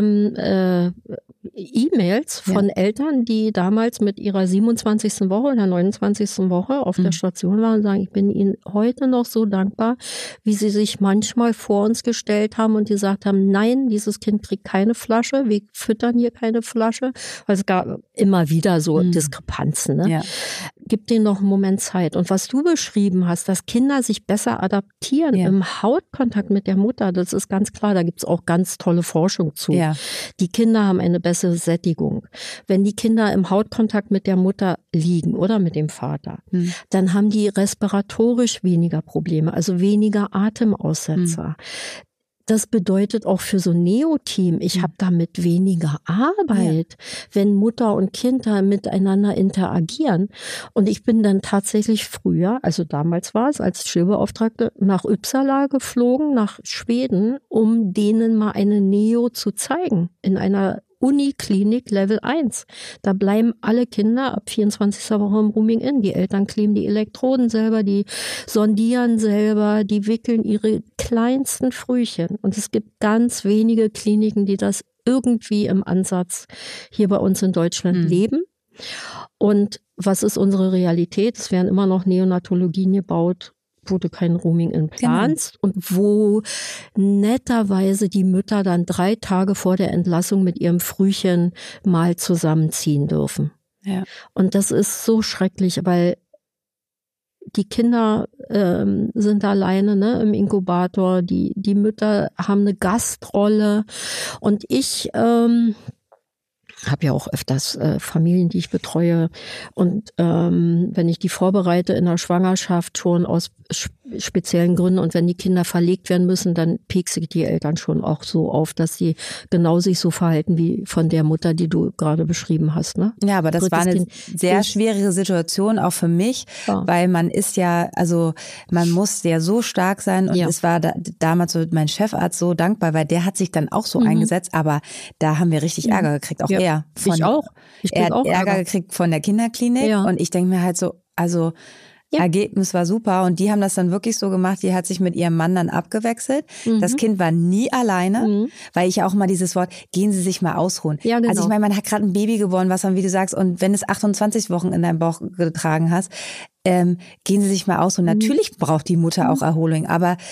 E-Mails von Eltern, die damals mit ihrer 27. Woche oder 29. Woche auf der Station waren und sagen, ich bin ihnen heute noch so dankbar, wie sie sich manchmal vor uns gestellt haben und gesagt haben, nein, dieses Kind kriegt keine Flasche, wir füttern hier keine Flasche, weil es gab immer wieder so Diskrepanzen. Ne? Ja. Gib denen noch einen Moment Zeit. Und was du beschrieben hast, dass Kinder sich besser adaptieren im Hautkontakt mit der Mutter, das ist ganz klar, da gibt's auch ganz tolle Forschung zu. Ja. Die Kinder haben eine bessere Sättigung. Wenn die Kinder im Hautkontakt mit der Mutter liegen oder mit dem Vater, dann haben die respiratorisch weniger Probleme, also weniger Atemaussetzer. Das bedeutet auch für so ein Neo-Team, ich habe damit weniger Arbeit, wenn Mutter und Kind da miteinander interagieren. Und ich bin dann tatsächlich früher, also damals war es als Stillbeauftragte, nach Uppsala geflogen, nach Schweden, um denen mal eine Neo zu zeigen in einer Uniklinik Level 1. Da bleiben alle Kinder ab 24. Woche im Rooming-In. Die Eltern kleben die Elektroden selber, die sondieren selber, die wickeln ihre kleinsten Frühchen. Und es gibt ganz wenige Kliniken, die das irgendwie im Ansatz hier bei uns in Deutschland leben. Und was ist unsere Realität? Es werden immer noch Neonatologien gebaut, wo du kein Rooming-In planst und wo netterweise die Mütter dann 3 Tage vor der Entlassung mit ihrem Frühchen mal zusammenziehen dürfen. Ja. Und das ist so schrecklich, weil die Kinder sind alleine, ne, im Inkubator, die Mütter haben eine Gastrolle und ich habe ja auch öfters Familien, die ich betreue und wenn ich die vorbereite in der Schwangerschaft schon aus speziellen Gründen und wenn die Kinder verlegt werden müssen, dann piekse ich die Eltern schon auch so auf, dass sie genau sich so verhalten wie von der Mutter, die du gerade beschrieben hast. Ne? Ja, aber das war eine sehr schwierige Situation auch für mich, weil man ist ja, also man muss ja so stark sein und es war damals so mein Chefarzt so dankbar, weil der hat sich dann auch so eingesetzt, aber da haben wir richtig Ärger gekriegt, auch er. Ich auch. Er hat auch Ärger gekriegt von der Kinderklinik und ich denke mir halt so, also Ergebnis war super und die haben das dann wirklich so gemacht, die hat sich mit ihrem Mann dann abgewechselt. Das Kind war nie alleine, weil ich ja auch mal dieses Wort, gehen Sie sich mal ausruhen. Ja, genau. Also ich meine, man hat gerade ein Baby geboren, was dann, wie du sagst, und wenn es 28 Wochen in deinem Bauch getragen hast, gehen Sie sich mal ausruhen. Natürlich braucht die Mutter auch Erholung, aber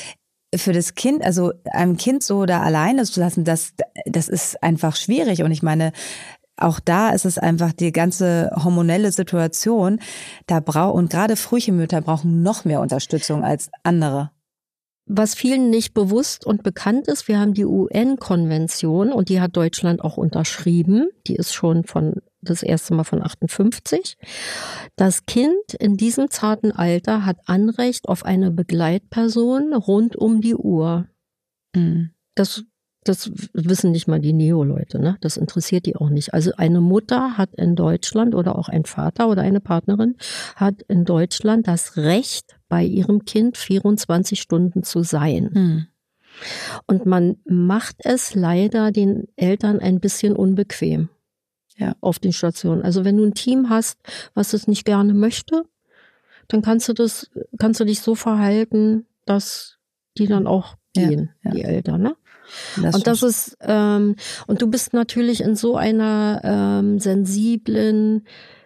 für das Kind, also einem Kind so da alleine zu lassen, das ist einfach schwierig. Und ich meine, auch da ist es einfach die ganze hormonelle Situation, und gerade Frühchenmütter brauchen noch mehr Unterstützung als andere. Was vielen nicht bewusst und bekannt ist, wir haben die UN-Konvention und die hat Deutschland auch unterschrieben. Die ist schon das erste Mal von 58. Das Kind in diesem zarten Alter hat Anrecht auf eine Begleitperson rund um die Uhr. Mhm. Das wissen nicht mal die Neo-Leute, ne? Das interessiert die auch nicht. Also eine Mutter hat in Deutschland oder auch ein Vater oder eine Partnerin hat in Deutschland das Recht, bei ihrem Kind 24 Stunden zu sein. Und man macht es leider den Eltern ein bisschen unbequem auf den Stationen. Also wenn du ein Team hast, was es nicht gerne möchte, dann kannst du dich so verhalten, dass die dann auch gehen, die Eltern, ne? Und das ist, und du bist natürlich in so einer sensiblen,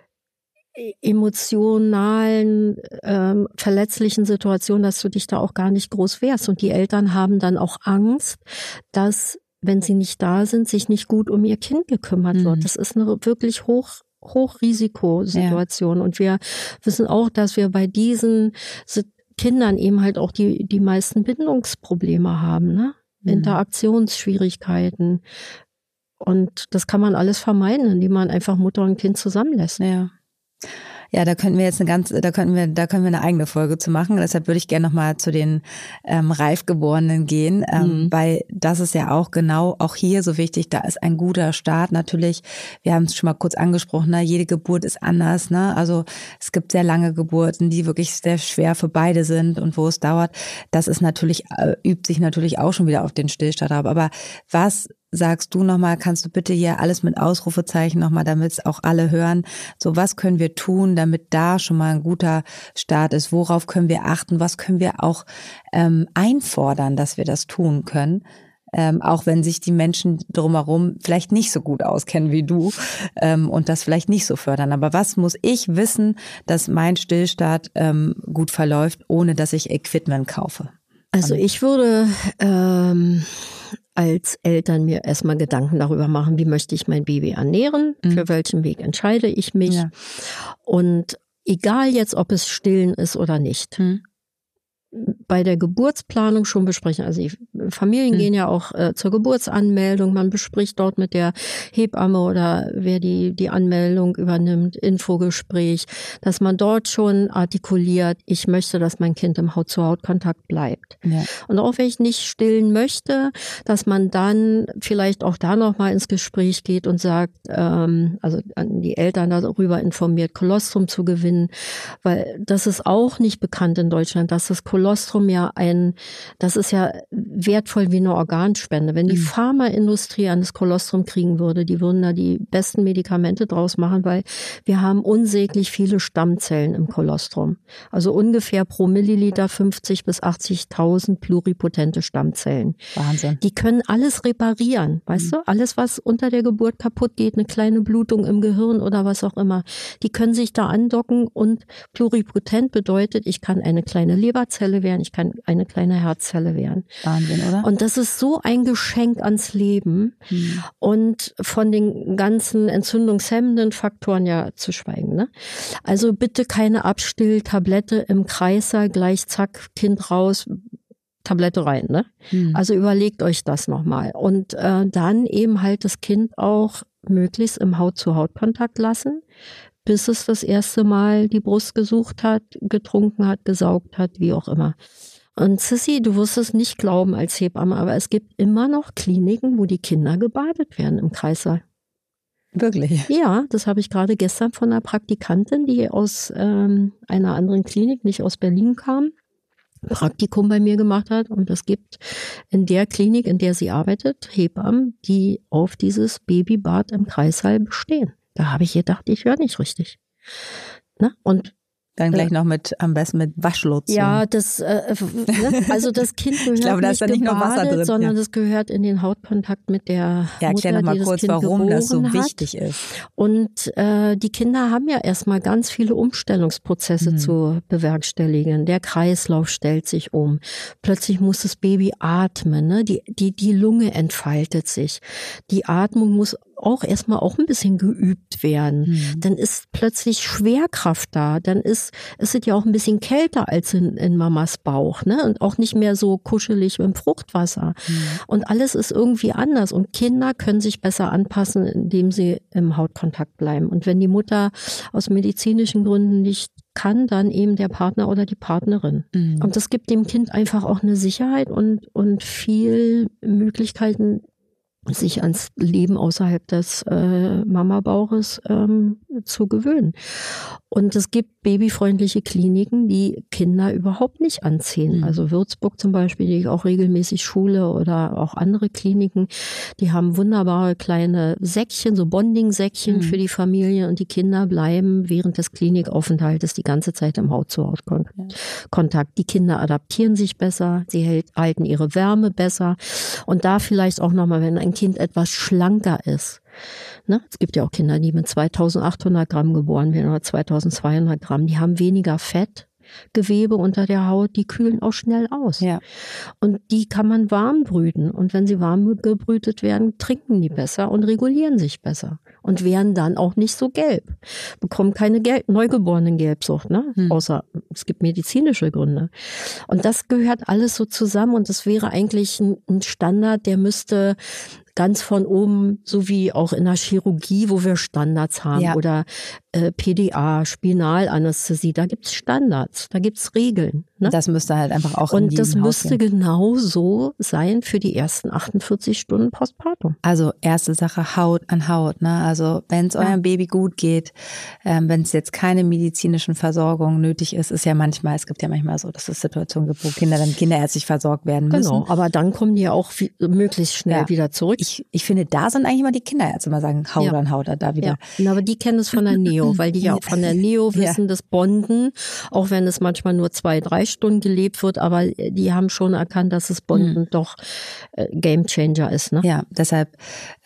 emotionalen, verletzlichen Situation, dass du dich da auch gar nicht groß wehrst. Und die Eltern haben dann auch Angst, dass, wenn sie nicht da sind, sich nicht gut um ihr Kind gekümmert wird. Das ist eine wirklich Hochrisikosituation. Und wir wissen auch, dass wir bei diesen Kindern eben halt auch die meisten Bindungsprobleme haben, ne? Interaktionsschwierigkeiten. Und das kann man alles vermeiden, indem man einfach Mutter und Kind zusammenlässt. Ja, da könnten wir jetzt da können wir eine eigene Folge zu machen. Deshalb würde ich gerne nochmal zu den Reifgeborenen gehen, weil das ist ja auch genau auch hier so wichtig. Da ist ein guter Start natürlich. Wir haben es schon mal kurz angesprochen, ne? Jede Geburt ist anders, ne? Also es gibt sehr lange Geburten, die wirklich sehr schwer für beide sind und wo es dauert. Das ist natürlich übt sich natürlich auch schon wieder auf den Stillstand ab. Aber was sagst du nochmal, kannst du bitte hier alles mit Ausrufezeichen nochmal, damit es auch alle hören, so was können wir tun, damit da schon mal ein guter Start ist, worauf können wir achten, was können wir auch einfordern, dass wir das tun können, auch wenn sich die Menschen drumherum vielleicht nicht so gut auskennen wie du und das vielleicht nicht so fördern, aber was muss ich wissen, dass mein Stillstart gut verläuft, ohne dass ich Equipment kaufe? Also ich würde als Eltern mir erstmal Gedanken darüber machen, wie möchte ich mein Baby ernähren, für welchen Weg entscheide ich mich und egal jetzt, ob es stillen ist oder nicht. Bei der Geburtsplanung schon besprechen. Also die Familien gehen ja auch zur Geburtsanmeldung. Man bespricht dort mit der Hebamme oder wer die Anmeldung übernimmt, Infogespräch, dass man dort schon artikuliert, ich möchte, dass mein Kind im Haut-zu-Haut-Kontakt bleibt. Ja. Und auch wenn ich nicht stillen möchte, dass man dann vielleicht auch da nochmal ins Gespräch geht und sagt, also an die Eltern darüber informiert, Kolostrum zu gewinnen, weil das ist auch nicht bekannt in Deutschland, dass das Kolostrum das ist ja wertvoll wie eine Organspende. Wenn die Pharmaindustrie an das Kolostrum kriegen würde, die würden da die besten Medikamente draus machen, weil wir haben unsäglich viele Stammzellen im Kolostrum. Also ungefähr pro Milliliter 50.000 bis 80.000 pluripotente Stammzellen. Wahnsinn. Die können alles reparieren, weißt du? Alles, was unter der Geburt kaputt geht, eine kleine Blutung im Gehirn oder was auch immer, die können sich da andocken und pluripotent bedeutet, ich kann eine kleine Leberzelle werden, ich kann eine kleine Herzzelle werden. Wahnsinn, oder? Und das ist so ein Geschenk ans Leben und von den ganzen entzündungshemmenden Faktoren ja zu schweigen. Ne? Also bitte keine Abstilltablette im Kreißsaal, gleich zack, Kind raus, Tablette rein. Ne? Also überlegt euch das nochmal. Und dann eben halt das Kind auch möglichst im Haut-zu-Haut-Kontakt lassen, bis es das erste Mal die Brust gesucht hat, getrunken hat, gesaugt hat, wie auch immer. Und Sissy, du wirst es nicht glauben als Hebamme, aber es gibt immer noch Kliniken, wo die Kinder gebadet werden im Kreißsaal. Wirklich? Ja, das habe ich gerade gestern von einer Praktikantin, die aus einer anderen Klinik, nicht aus Berlin kam, Praktikum bei mir gemacht hat. Und es gibt in der Klinik, in der sie arbeitet, Hebammen, die auf dieses Babybad im Kreißsaal bestehen. Da habe ich gedacht, ich höre nicht richtig. Na? Und Dann gleich noch am besten mit Waschlotion. Ja, also das Kind gehört glaube, da ist nicht nicht nur Wasser gebadet, drin, sondern das gehört in den Hautkontakt mit der Mutter, erklär noch mal die kurz, das Kind warum das so geboren hat. wichtig ist. Und die Kinder haben ja erstmal ganz viele Umstellungsprozesse zu bewerkstelligen. Der Kreislauf stellt sich um. Plötzlich muss das Baby atmen, ne? Die Lunge entfaltet sich. Die Atmung muss auch erstmal auch ein bisschen geübt werden. Dann ist plötzlich Schwerkraft da. Dann ist es ja auch ein bisschen kälter als in Mamas Bauch, ne? Und auch nicht mehr so kuschelig im Fruchtwasser. Und alles ist irgendwie anders. Und Kinder können sich besser anpassen, indem sie im Hautkontakt bleiben. Und wenn die Mutter aus medizinischen Gründen nicht kann, dann eben der Partner oder die Partnerin. Und das gibt dem Kind einfach auch eine Sicherheit und viel Möglichkeiten, sich ans Leben außerhalb des Mamabauches zu gewöhnen. Und es gibt babyfreundliche Kliniken, die Kinder überhaupt nicht anziehen. Also Würzburg zum Beispiel, die ich auch regelmäßig schule, oder auch andere Kliniken, die haben wunderbare kleine Säckchen, so Bonding-Säckchen für die Familie, und die Kinder bleiben während des Klinikaufenthaltes die ganze Zeit im Haut-zu-Haut-Kontakt. Die Kinder adaptieren sich besser, sie halten ihre Wärme besser, und da vielleicht auch nochmal, wenn ein Kind etwas schlanker ist. Ne? Es gibt ja auch Kinder, die mit 2800 Gramm geboren werden oder 2200 Gramm. Die haben weniger Fettgewebe unter der Haut, die kühlen auch schnell aus. Ja. Und die kann man warm brüten. Und wenn sie warm gebrütet werden, trinken die besser und regulieren sich besser. Und werden dann auch nicht so gelb. Bekommen keine neugeborenen Gelbsucht, ne? Außer es gibt medizinische Gründe. Und das gehört alles so zusammen, und das wäre eigentlich ein Standard, der müsste ganz von oben, so wie auch in der Chirurgie, wo wir Standards haben, oder PDA, Spinalanästhesie, da gibt's Standards, da gibt's Regeln. Ne? Das müsste halt einfach auch und das müsste genau so sein für die ersten 48 Stunden Postpartum. Also erste Sache, Haut an Haut. Ne? Also wenn es eurem Baby gut geht, wenn es jetzt keine medizinischen Versorgung nötig ist, es gibt ja manchmal so, dass es Situationen gibt, wo Kinder dann kinderärztlich versorgt werden müssen. Genau, aber dann kommen die ja auch möglichst schnell wieder zurück. Ich finde, da sind eigentlich immer die Kinderärzte mal sagen, Haut an Haut, da wieder. Ja, aber die kennen es von der Neo, weil die ja auch von der Neo wissen, das Bonden, auch wenn es manchmal nur 2-3 Stunden gelebt wird, aber die haben schon erkannt, dass das Bonden doch Gamechanger ist. Ne? Ja, deshalb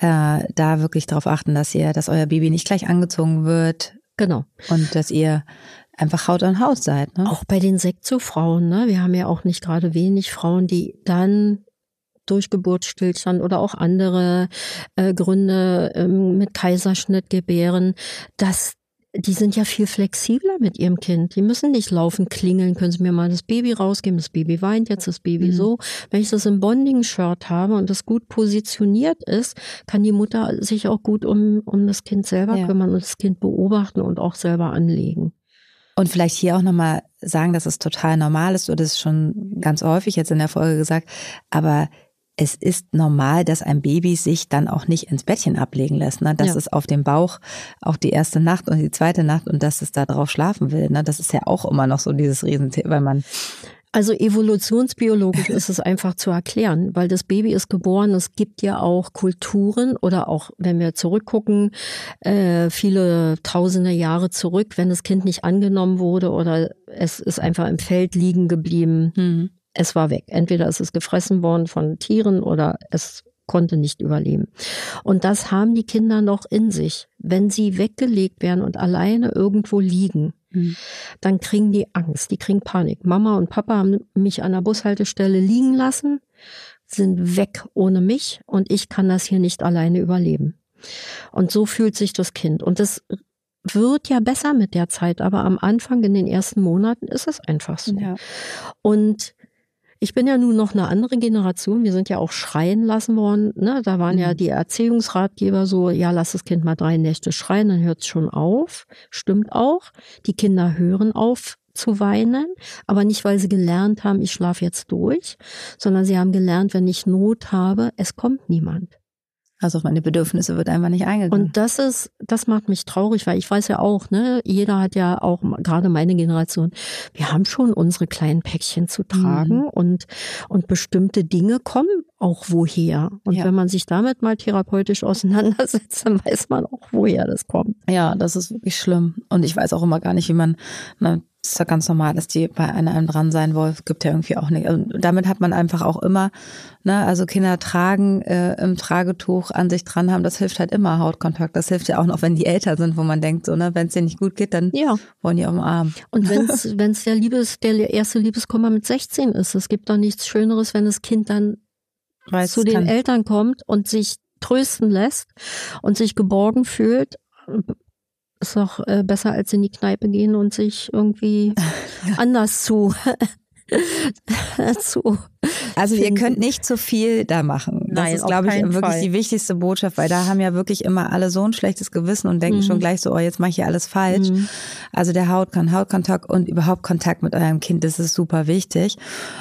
da wirklich darauf achten, dass euer Baby nicht gleich angezogen wird. Genau. Und dass ihr einfach Haut an Haut seid. Ne? Auch bei den Sektio-Frauen, ne? Wir haben ja auch nicht gerade wenig Frauen, die dann durch Geburtsstillstand oder auch andere Gründe mit Kaiserschnitt gebären, die sind ja viel flexibler mit ihrem Kind. Die müssen nicht laufen, klingeln, können Sie mir mal das Baby rausgeben, das Baby weint jetzt, das Baby so. Wenn ich das im Bonding-Shirt habe und das gut positioniert ist, kann die Mutter sich auch gut um das Kind selber kümmern und das Kind beobachten und auch selber anlegen. Und vielleicht hier auch nochmal sagen, dass es total normal ist, du hast es schon ganz häufig jetzt in der Folge gesagt, aber es ist normal, dass ein Baby sich dann auch nicht ins Bettchen ablegen lässt, ne? Dass es auf dem Bauch auch die erste Nacht und die zweite Nacht und dass es da drauf schlafen will. Ne? Das ist ja auch immer noch so dieses Riesenthema, weil man... Also evolutionsbiologisch ist es einfach zu erklären, weil das Baby ist geboren. Es gibt ja auch Kulturen oder auch, wenn wir zurückgucken, viele tausende Jahre zurück, wenn das Kind nicht angenommen wurde oder es ist einfach im Feld liegen geblieben. Es war weg. Entweder ist es gefressen worden von Tieren oder es konnte nicht überleben. Und das haben die Kinder noch in sich. Wenn sie weggelegt werden und alleine irgendwo liegen, dann kriegen die Angst, die kriegen Panik. Mama und Papa haben mich an der Bushaltestelle liegen lassen, sind weg ohne mich und ich kann das hier nicht alleine überleben. Und so fühlt sich das Kind. Und das wird ja besser mit der Zeit, aber am Anfang, in den ersten Monaten, ist es einfach so. Ja. Und ich bin ja nun noch eine andere Generation. Wir sind ja auch schreien lassen worden. Ne? Da waren ja die Erziehungsratgeber so, ja, lass das Kind mal 3 Nächte schreien, dann hört es schon auf. Stimmt auch. Die Kinder hören auf zu weinen, aber nicht, weil sie gelernt haben, ich schlafe jetzt durch, sondern sie haben gelernt, wenn ich Not habe, es kommt niemand. Also auf meine Bedürfnisse wird einfach nicht eingegangen. Und das macht mich traurig, weil ich weiß ja auch, ne, jeder hat ja auch, gerade meine Generation, wir haben schon unsere kleinen Päckchen zu tragen und bestimmte Dinge kommen auch woher. Und wenn man sich damit mal therapeutisch auseinandersetzt, dann weiß man auch, woher das kommt. Ja, das ist wirklich schlimm. Und ich weiß auch immer gar nicht, wie man Das ist ja ganz normal, dass die bei einem dran sein wollen. Gibt ja irgendwie auch nicht. Also damit hat man einfach auch immer, ne, also Kinder tragen im Tragetuch an sich dran haben, das hilft halt immer, Hautkontakt. Das hilft ja auch noch, wenn die älter sind, wo man denkt, so, ne, wenn es denen nicht gut geht, dann wollen die umarmen. Und wenn es der erste Liebeskummer mit 16 ist, es gibt doch nichts Schöneres, wenn das Kind dann zu den Eltern kommt und sich trösten lässt und sich geborgen fühlt. Ist auch besser, als in die Kneipe gehen und sich irgendwie anders zu Also ihr könnt nicht zu viel da machen. Das Nein, ist, glaube ich, wirklich Fall. die wichtigste Botschaft, weil da haben ja wirklich immer alle so ein schlechtes Gewissen und denken schon gleich so, oh, jetzt mache ich hier alles falsch. Also der Hautkontakt und überhaupt Kontakt mit eurem Kind, das ist super wichtig.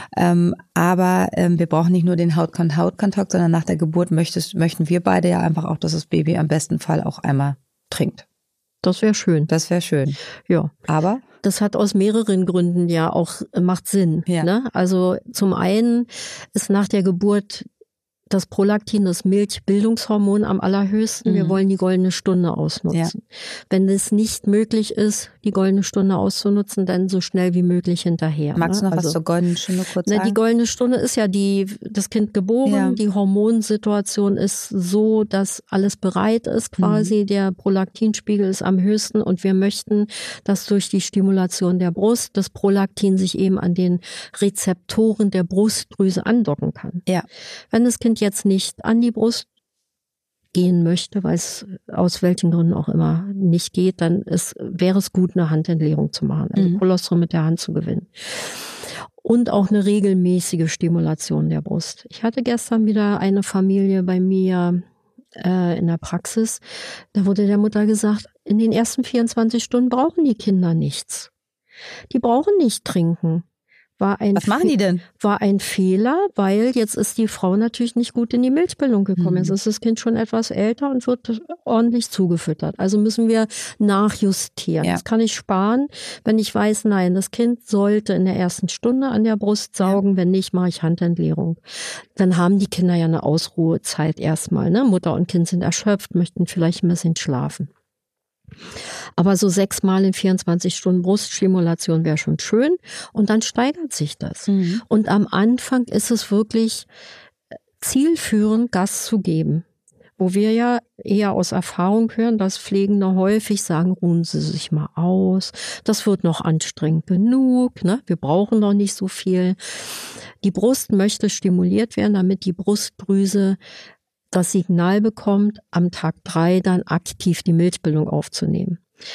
Aber wir brauchen nicht nur den Hautkontakt, sondern nach der Geburt möchten wir beide ja einfach auch, dass das Baby am besten Fall auch einmal trinkt. Das wäre schön. Das wäre schön. Ja. Aber das hat aus mehreren Gründen ja auch, macht Sinn. Ja. Ne? Also zum einen ist nach der Geburt das Prolaktin, das Milchbildungshormon, am allerhöchsten. Wir wollen die goldene Stunde ausnutzen. Ja. Wenn es nicht möglich ist, die goldene Stunde auszunutzen, dann so schnell wie möglich hinterher. Magst du noch was zur goldenen Stunde kurz sagen? Die goldene Stunde ist ja das Kind geboren, die Hormonsituation ist so, dass alles bereit ist quasi, der Prolaktinspiegel ist am höchsten und wir möchten, dass durch die Stimulation der Brust das Prolaktin sich eben an den Rezeptoren der Brustdrüse andocken kann. Ja. Wenn das Kind jetzt nicht an die Brust gehen möchte, weil es aus welchen Gründen auch immer nicht geht, dann wäre es gut, eine Handentleerung zu machen, also Kolostrum mit der Hand zu gewinnen. Und auch eine regelmäßige Stimulation der Brust. Ich hatte gestern wieder eine Familie bei mir in der Praxis, da wurde der Mutter gesagt, in den ersten 24 Stunden brauchen die Kinder nichts. Die brauchen nicht trinken. Was machen die denn? War ein Fehler, weil jetzt ist die Frau natürlich nicht gut in die Milchbildung gekommen. Jetzt ist das Kind schon etwas älter und wird ordentlich zugefüttert. Also müssen wir nachjustieren. Das kann ich sparen, wenn ich weiß, nein, das Kind sollte in der ersten Stunde an der Brust saugen. Wenn nicht, mache ich Handentleerung. Dann haben die Kinder ja eine Ausruhezeit erstmal. Ne? Mutter und Kind sind erschöpft, möchten vielleicht ein bisschen schlafen. Aber so 6 Mal in 24 Stunden Bruststimulation wäre schon schön und dann steigert sich das. Und am Anfang ist es wirklich zielführend, Gas zu geben. Wo wir ja eher aus Erfahrung hören, dass Pflegende häufig sagen, ruhen Sie sich mal aus, das wird noch anstrengend genug, ne? Wir brauchen noch nicht so viel. Die Brust möchte stimuliert werden, damit die Brustdrüse das Signal bekommt, am Tag 3 dann aktiv die Milchbildung aufzunehmen.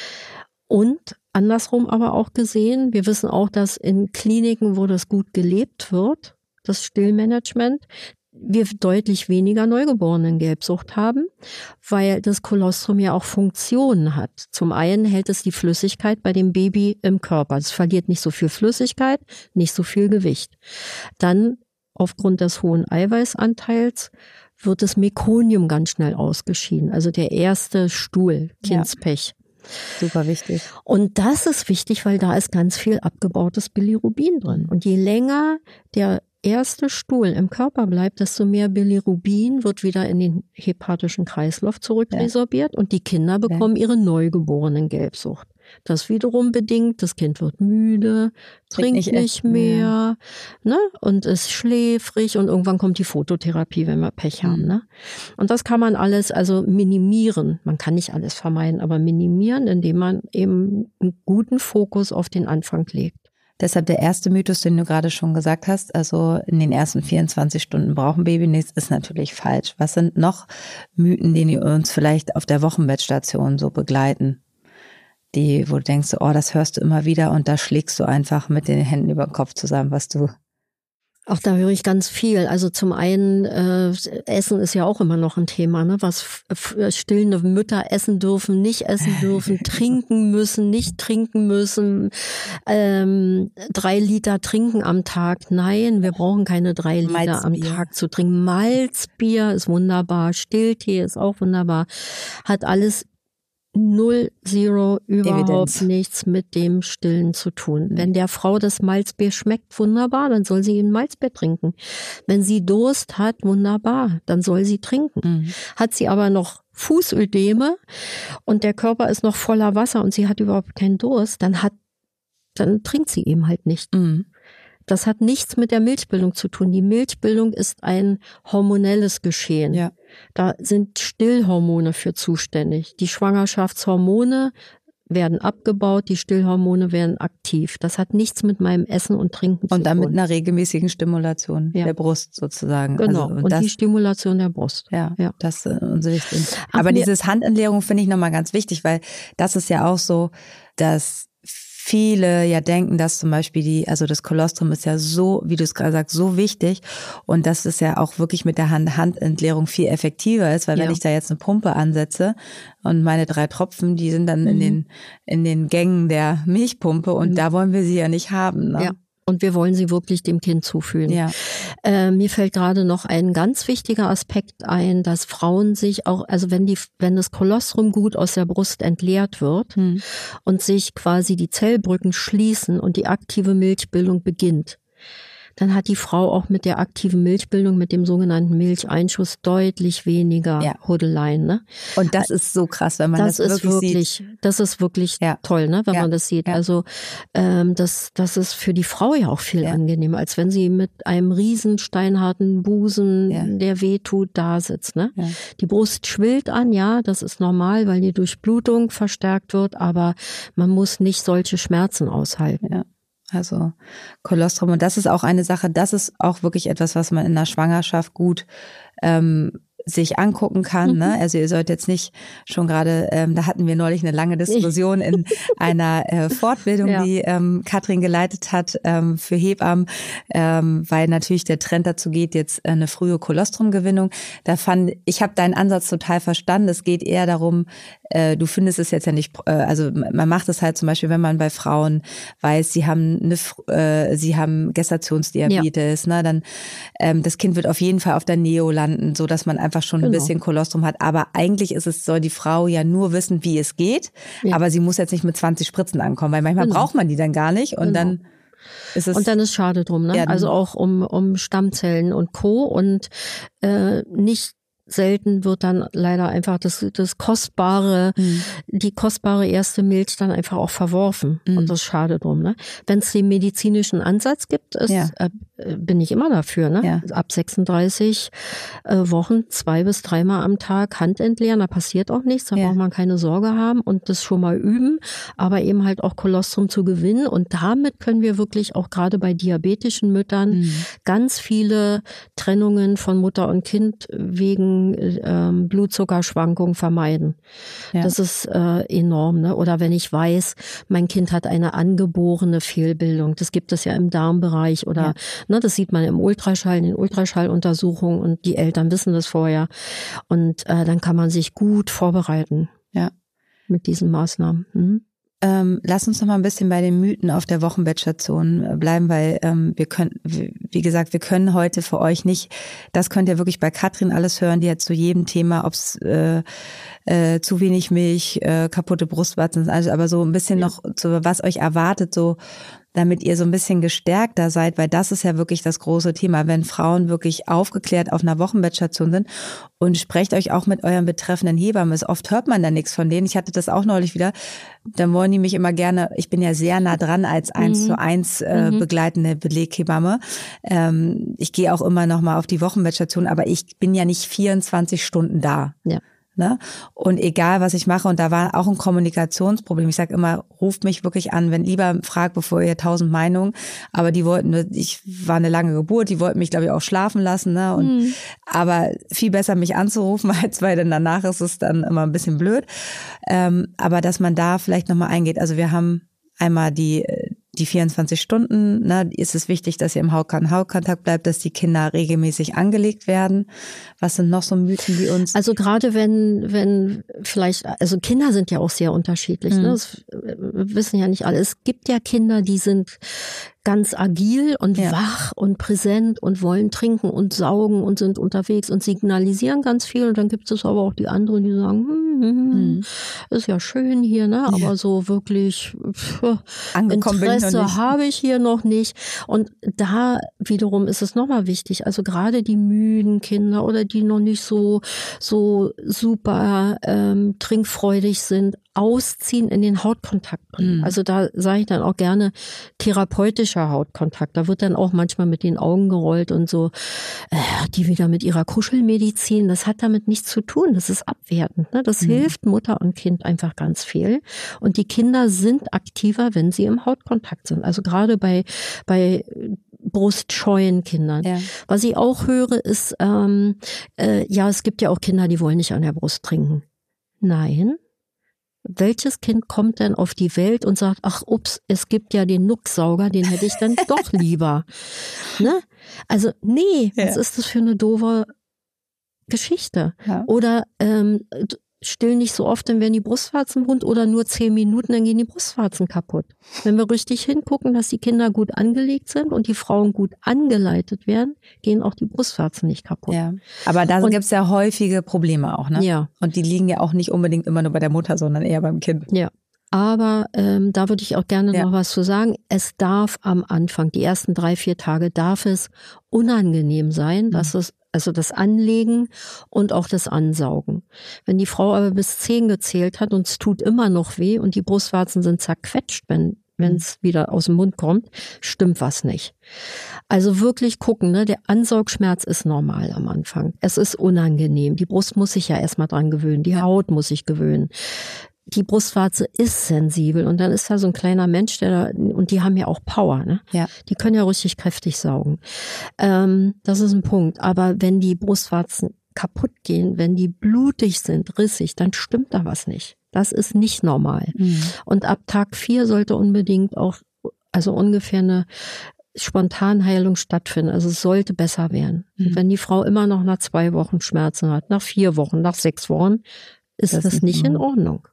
Und andersrum aber auch gesehen, wir wissen auch, dass in Kliniken, wo das gut gelebt wird, das Stillmanagement, wir deutlich weniger Neugeborenen-Gelbsucht haben, weil das Kolostrum ja auch Funktionen hat. Zum einen hält es die Flüssigkeit bei dem Baby im Körper. Es verliert nicht so viel Flüssigkeit, nicht so viel Gewicht. Dann aufgrund des hohen Eiweißanteils wird das Mekonium ganz schnell ausgeschieden. Also der erste Stuhl, Kindspech. Super wichtig. Und das ist wichtig, weil da ist ganz viel abgebautes Bilirubin drin. Und je länger der erste Stuhl im Körper bleibt, desto mehr Bilirubin wird wieder in den hepatischen Kreislauf zurückresorbiert und die Kinder bekommen ihre neugeborenen Gelbsucht. Das wiederum bedingt, das Kind wird müde, trinkt nicht mehr, ne, und ist schläfrig und irgendwann kommt die Phototherapie, wenn wir Pech haben, ne. Und das kann man alles also minimieren. Man kann nicht alles vermeiden, aber minimieren, indem man eben einen guten Fokus auf den Anfang legt. Deshalb der erste Mythos, den du gerade schon gesagt hast, also in den ersten 24 Stunden brauchen Baby nichts, ist natürlich falsch. Was sind noch Mythen, die uns vielleicht auf der Wochenbettstation so begleiten? Wo du denkst, oh, das hörst du immer wieder und da schlägst du einfach mit den Händen über den Kopf zusammen, was du... Auch da höre ich ganz viel. Also zum einen, Essen ist ja auch immer noch ein Thema, ne? Was stillende Mütter essen dürfen, nicht essen dürfen, trinken müssen, nicht trinken müssen, 3 Liter trinken am Tag. Nein, wir brauchen keine 3 Liter am Tag zu trinken. Malzbier ist wunderbar, Stilltee ist auch wunderbar, hat alles 0, 0, überhaupt Evidenz. Nichts mit dem Stillen zu tun. Wenn der Frau das Malzbier schmeckt, wunderbar, dann soll sie ein Malzbier trinken. Wenn sie Durst hat, wunderbar, dann soll sie trinken. Hat sie aber noch Fußödeme und der Körper ist noch voller Wasser und sie hat überhaupt keinen Durst, dann hat dann trinkt sie eben halt nicht. Mhm. Das hat nichts mit der Milchbildung zu tun. Die Milchbildung ist ein hormonelles Geschehen. Ja. Da sind Stillhormone für zuständig. Die Schwangerschaftshormone werden abgebaut, die Stillhormone werden aktiv. Das hat nichts mit meinem Essen und Trinken zu tun. Und dann mit einer regelmäßigen Stimulation der Brust sozusagen. Genau, also, und die Stimulation der Brust. Ja. Das ist unser wichtig. Aber dieses Handentleerung finde ich nochmal ganz wichtig, weil das ist ja auch so, dass viele ja denken, dass zum Beispiel das Kolostrum ist ja so, wie du es gerade sagst, so wichtig und dass es ja auch wirklich mit der Handentleerung viel effektiver ist, weil wenn ich da jetzt eine Pumpe ansetze und meine 3 Tropfen, die sind dann in den Gängen der Milchpumpe und da wollen wir sie ja nicht haben. Ne? Ja. Und wir wollen sie wirklich dem Kind zuführen. Ja. Mir fällt gerade noch ein ganz wichtiger Aspekt ein, dass Frauen sich auch, also wenn das Kolostrum gut aus der Brust entleert wird und sich quasi die Zellbrücken schließen und die aktive Milchbildung beginnt, dann hat die Frau auch mit der aktiven Milchbildung, mit dem sogenannten Milcheinschuss deutlich weniger Huddeleien. Ne? Und das ist so krass, wenn man das wirklich sieht. Das ist wirklich toll, ne, wenn man das sieht. Ja. Also das ist für die Frau ja auch viel angenehmer, als wenn sie mit einem riesen steinharten Busen, der wehtut, da sitzt. Ne? Ja. Die Brust schwillt an, das ist normal, weil die Durchblutung verstärkt wird, aber man muss nicht solche Schmerzen aushalten. Ja. Also Kolostrum. Und das ist auch eine Sache, das ist auch wirklich etwas, was man in der Schwangerschaft gut sich angucken kann. Ne? Also ihr sollt jetzt nicht schon gerade, da hatten wir neulich eine lange Diskussion in einer Fortbildung, die Katrin geleitet hat für Hebammen, weil natürlich der Trend dazu geht, jetzt eine frühe Kolostrumgewinnung. Ich habe deinen Ansatz total verstanden. Es geht eher darum, du findest es jetzt ja nicht, also man macht es halt zum Beispiel, wenn man bei Frauen weiß, sie haben Gestationsdiabetes, ne, dann das Kind wird auf jeden Fall auf der Neo landen, so dass man einfach schon ein bisschen Kolostrum hat. Aber eigentlich soll die Frau ja nur wissen, wie es geht. Ja. Aber sie muss jetzt nicht mit 20 Spritzen ankommen, weil manchmal braucht man die dann gar nicht. Und dann ist es. Und dann ist schade drum, ne? Also auch um Stammzellen und Co. Und nicht selten wird dann leider einfach die kostbare erste Milch dann einfach auch verworfen. Und das ist schade drum, ne? Wenn es den medizinischen Ansatz gibt, bin ich immer dafür, ne? Ja. Ab 36 Wochen 2 bis 3 Mal am Tag Hand entleeren, da passiert auch nichts, da braucht man keine Sorge haben und das schon mal üben, aber eben halt auch Kolostrum zu gewinnen und damit können wir wirklich auch gerade bei diabetischen Müttern ganz viele Trennungen von Mutter und Kind wegen Blutzuckerschwankungen vermeiden. Ja. Das ist enorm, ne? Oder wenn ich weiß, mein Kind hat eine angeborene Fehlbildung, das gibt es ja im Darmbereich oder ne, das sieht man im Ultraschall, in den Ultraschalluntersuchungen und die Eltern wissen das vorher und dann kann man sich gut vorbereiten mit diesen Maßnahmen. Lass uns noch mal ein bisschen bei den Mythen auf der Wochenbettstation bleiben, weil wir können heute für euch nicht, das könnt ihr wirklich bei Katrin alles hören, die hat zu jedem Thema, ob es zu wenig Milch, kaputte Brustwarzen, also aber so ein bisschen noch, so, was euch erwartet, so damit ihr so ein bisschen gestärkter seid, weil das ist ja wirklich das große Thema, wenn Frauen wirklich aufgeklärt auf einer Wochenbettstation sind und sprecht euch auch mit euren betreffenden Hebammen. Oft hört man da nichts von denen. Ich hatte das auch neulich wieder. Dann wollen die mich immer gerne, ich bin ja sehr nah dran als 1:1 begleitende Beleghebamme. Ich gehe auch immer noch mal auf die Wochenbettstation, aber ich bin ja nicht 24 Stunden da. Ja. Ne? Und egal, was ich mache, und da war auch ein Kommunikationsproblem. Ich sage immer, ruft mich wirklich an, wenn lieber fragt, bevor ihr 1000 Meinungen. Aber ich war eine lange Geburt, die wollten mich, glaube ich, auch schlafen lassen. Ne? Und aber viel besser mich anzurufen, weil dann danach ist es dann immer ein bisschen blöd. Aber dass man da vielleicht nochmal eingeht. Also wir haben einmal die 24 Stunden, ne, ist es wichtig, dass ihr im Haut-an-Haut-Kontakt bleibt, dass die Kinder regelmäßig angelegt werden. Was sind noch so Mythen, die uns... Also gerade wenn vielleicht, also Kinder sind ja auch sehr unterschiedlich, ne? Das wissen ja nicht alle. Es gibt ja Kinder, die sind ganz agil und wach und präsent und wollen trinken und saugen und sind unterwegs und signalisieren ganz viel. Und dann gibt es aber auch die anderen, die sagen, ist ja schön hier, ne? Aber so wirklich Interesse habe ich hier noch nicht. Und da wiederum ist es nochmal wichtig, also gerade die müden Kinder oder die noch nicht so super trinkfreudig sind, Ausziehen in den Hautkontakt bringen. Also da sage ich dann auch gerne therapeutischer Hautkontakt. Da wird dann auch manchmal mit den Augen gerollt und so, die wieder mit ihrer Kuschelmedizin, das hat damit nichts zu tun. Das ist abwertend. Ne? Das hilft Mutter und Kind einfach ganz viel. Und die Kinder sind aktiver, wenn sie im Hautkontakt sind. Also gerade bei brustscheuen Kindern. Ja. Was ich auch höre, ist, es gibt ja auch Kinder, die wollen nicht an der Brust trinken. Nein. Welches Kind kommt denn auf die Welt und sagt, ach ups, es gibt ja den Nucksauger, den hätte ich dann doch lieber. Ne? Also nee, was ist das für eine doofe Geschichte? Ja. Oder still nicht so oft, dann werden die Brustwarzen wund oder nur 10 Minuten, dann gehen die Brustwarzen kaputt. Wenn wir richtig hingucken, dass die Kinder gut angelegt sind und die Frauen gut angeleitet werden, gehen auch die Brustwarzen nicht kaputt. Ja. Aber da gibt es ja häufige Probleme auch, ne? Ja. Und die liegen ja auch nicht unbedingt immer nur bei der Mutter, sondern eher beim Kind. Ja. Aber da würde ich auch gerne noch was zu sagen. Es darf am Anfang, die ersten 3-4 Tage, darf es unangenehm sein, dass es also das Anlegen und auch das Ansaugen. Wenn die Frau aber bis 10 gezählt hat und es tut immer noch weh und die Brustwarzen sind zerquetscht, wenn es wieder aus dem Mund kommt, stimmt was nicht. Also wirklich gucken, ne? Der Ansaugschmerz ist normal am Anfang. Es ist unangenehm. Die Brust muss sich ja erstmal dran gewöhnen. Die Haut muss sich gewöhnen. Die Brustwarze ist sensibel und dann ist da so ein kleiner Mensch, und die haben ja auch Power, ne? Ja. Die können ja richtig kräftig saugen. Das ist ein Punkt. Aber wenn die Brustwarzen kaputt gehen, wenn die blutig sind, rissig, dann stimmt da was nicht. Das ist nicht normal. Und ab Tag 4 sollte unbedingt auch, also ungefähr eine Spontanheilung stattfinden. Also es sollte besser werden. Und wenn die Frau immer noch nach 2 Wochen Schmerzen hat, nach 4 Wochen, nach 6 Wochen, ist das nicht in Ordnung.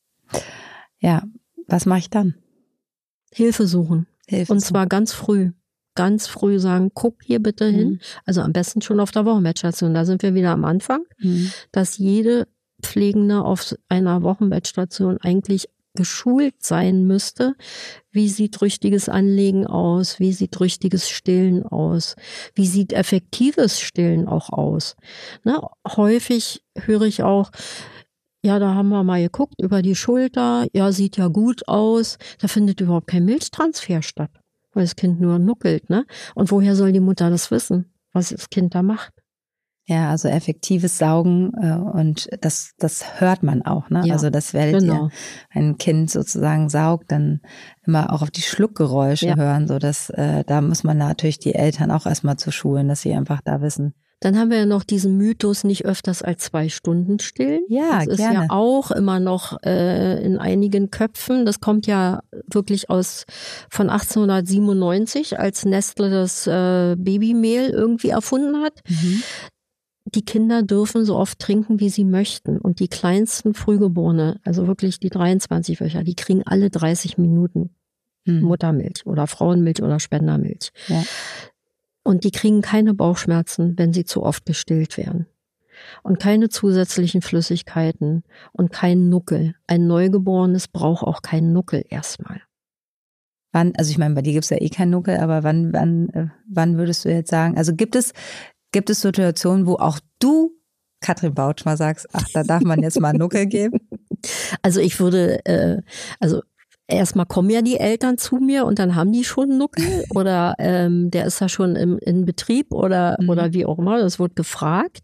Ja, was mache ich dann? Hilfe suchen. Und zwar ganz früh. Ganz früh sagen, guck hier bitte hin. Also am besten schon auf der Wochenbettstation. Da sind wir wieder am Anfang, dass jede Pflegende auf einer Wochenbettstation eigentlich geschult sein müsste. Wie sieht richtiges Anlegen aus? Wie sieht richtiges Stillen aus? Wie sieht effektives Stillen auch aus? Ne? Häufig höre ich auch, ja, da haben wir mal geguckt über die Schulter, ja, sieht ja gut aus. Da findet überhaupt kein Milchtransfer statt, weil das Kind nur nuckelt, ne? Und woher soll die Mutter das wissen, was das Kind da macht? Ja, also effektives Saugen und das hört man auch, ne? Ja, also das werdet ihr, wenn ein Kind sozusagen saugt, dann immer auch auf die Schluckgeräusche hören, so dass da muss man natürlich die Eltern auch erstmal zu schulen, dass sie einfach da wissen. Dann haben wir ja noch diesen Mythos, nicht öfters als 2 Stunden stillen. Ja, das ist ja auch immer noch in einigen Köpfen. Das kommt ja wirklich von 1897, als Nestle das Babymehl irgendwie erfunden hat. Die Kinder dürfen so oft trinken, wie sie möchten. Und die kleinsten Frühgeborene, also wirklich die 23 Wöcher, die kriegen alle 30 Minuten Muttermilch oder Frauenmilch oder Spendermilch. Ja. Und die kriegen keine Bauchschmerzen, wenn sie zu oft gestillt werden. Und keine zusätzlichen Flüssigkeiten und kein Nuckel. Ein Neugeborenes braucht auch keinen Nuckel erstmal. Wann, also ich meine, bei dir gibt es ja eh keinen Nuckel, aber wann würdest du jetzt sagen, also gibt es Situationen, wo auch du, Katrin Bautsch, mal sagst, ach, da darf man jetzt mal einen Nuckel geben? Also ich würde, erstmal kommen ja die Eltern zu mir und dann haben die schon einen Nuckel oder der ist ja schon in Betrieb oder wie auch immer, das wird gefragt.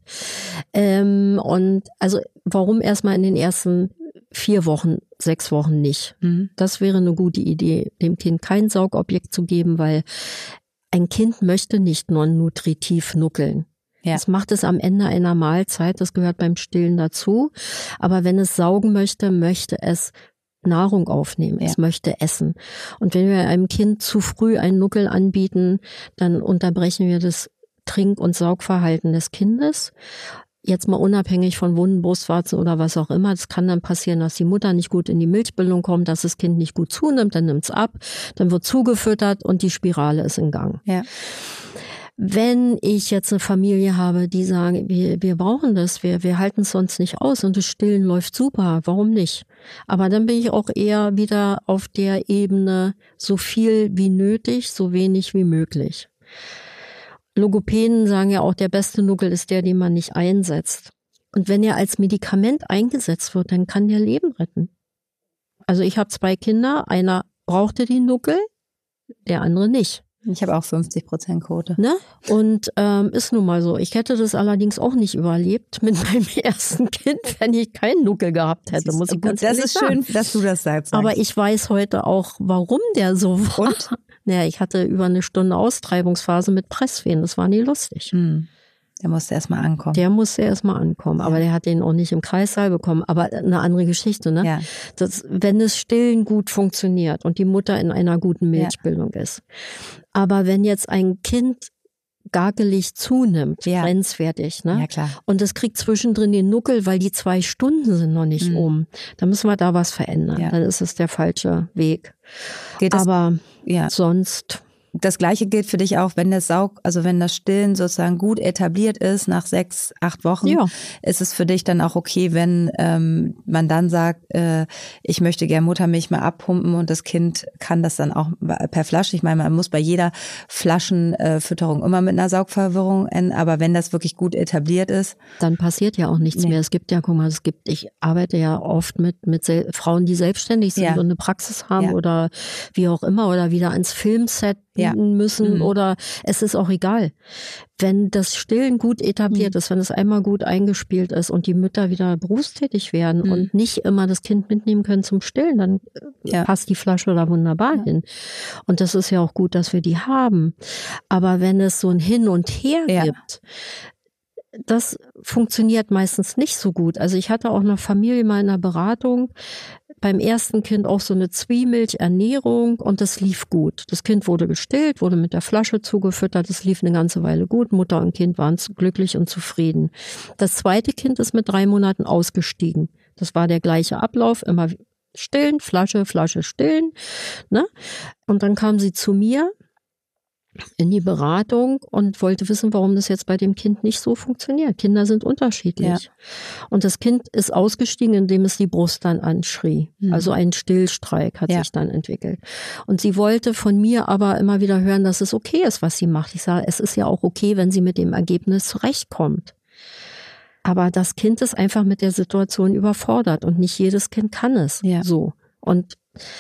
Und also warum erstmal in den ersten 4 Wochen, 6 Wochen nicht? Das wäre eine gute Idee, dem Kind kein Saugobjekt zu geben, weil ein Kind möchte nicht non-nutritiv nuckeln. Ja. Das macht es am Ende einer Mahlzeit, das gehört beim Stillen dazu. Aber wenn es saugen möchte, möchte es Nahrung aufnehmen, es möchte essen. Und wenn wir einem Kind zu früh einen Nuckel anbieten, dann unterbrechen wir das Trink- und Saugverhalten des Kindes. Jetzt mal unabhängig von Wunden, Brustwarzen oder was auch immer. Es kann dann passieren, dass die Mutter nicht gut in die Milchbildung kommt, dass das Kind nicht gut zunimmt, dann nimmt es ab, dann wird zugefüttert und die Spirale ist in Gang. Ja. Wenn ich jetzt eine Familie habe, die sagen, wir brauchen das, wir halten es sonst nicht aus und das Stillen läuft super, warum nicht? Aber dann bin ich auch eher wieder auf der Ebene, so viel wie nötig, so wenig wie möglich. Logopäden sagen ja auch, der beste Nuckel ist der, den man nicht einsetzt. Und wenn er als Medikament eingesetzt wird, dann kann der Leben retten. Also ich habe 2 Kinder, einer brauchte die Nuckel, der andere nicht. Ich habe auch 50% Quote. Ne? Und ist nun mal so. Ich hätte das allerdings auch nicht überlebt mit meinem ersten Kind, wenn ich keinen Nuckel gehabt hätte, muss ich ganz ehrlich sagen. Das ist schön, dass du das sagst. Aber ich weiß heute auch, warum der so war. Und? Naja, ich hatte über eine Stunde Austreibungsphase mit Presswehen. Das war nie lustig. Der musste erstmal ankommen. Aber der hat den auch nicht im Kreissaal bekommen. Aber eine andere Geschichte, ne? Ja. Wenn das Stillen gut funktioniert und die Mutter in einer guten Milchbildung ist. Aber wenn jetzt ein Kind gargelig zunimmt, grenzwertig, ne? Ja, klar. Und es kriegt zwischendrin den Nuckel, weil die 2 Stunden sind noch nicht um. Dann müssen wir da was verändern. Ja. Dann ist es der falsche Weg. Aber sonst... Das Gleiche gilt für dich auch, wenn wenn das Stillen sozusagen gut etabliert ist, nach 6, 8 Wochen, ist es für dich dann auch okay, wenn man dann sagt, ich möchte gerne Muttermilch mal abpumpen und das Kind kann das dann auch per Flasche. Ich meine, man muss bei jeder Flaschenfütterung immer mit einer Saugverwirrung enden, aber wenn das wirklich gut etabliert ist. Dann passiert ja auch nichts mehr. Es gibt ja, guck mal, ich arbeite ja oft mit Frauen, die selbstständig sind und eine Praxis haben oder wie auch immer oder wieder ans Filmset müssen oder es ist auch egal. Wenn das Stillen gut etabliert ist, wenn es einmal gut eingespielt ist und die Mütter wieder berufstätig werden und nicht immer das Kind mitnehmen können zum Stillen, dann passt die Flasche da wunderbar hin. Und das ist ja auch gut, dass wir die haben. Aber wenn es so ein Hin und Her gibt, das funktioniert meistens nicht so gut. Also ich hatte auch eine Familie mal in einer Beratung, beim ersten Kind auch so eine Zwiemilchernährung und das lief gut. Das Kind wurde gestillt, wurde mit der Flasche zugefüttert, das lief eine ganze Weile gut. Mutter und Kind waren glücklich und zufrieden. Das zweite Kind ist mit 3 Monaten ausgestiegen. Das war der gleiche Ablauf, immer stillen, Flasche, stillen. Ne? Und dann kam sie zu mir in die Beratung und wollte wissen, warum das jetzt bei dem Kind nicht so funktioniert. Kinder sind unterschiedlich. Ja. Und das Kind ist ausgestiegen, indem es die Brust dann anschrie. Also ein Stillstreik hat sich dann entwickelt. Und sie wollte von mir aber immer wieder hören, dass es okay ist, was sie macht. Ich sage, es ist ja auch okay, wenn sie mit dem Ergebnis zurechtkommt. Aber das Kind ist einfach mit der Situation überfordert und nicht jedes Kind kann es so. Und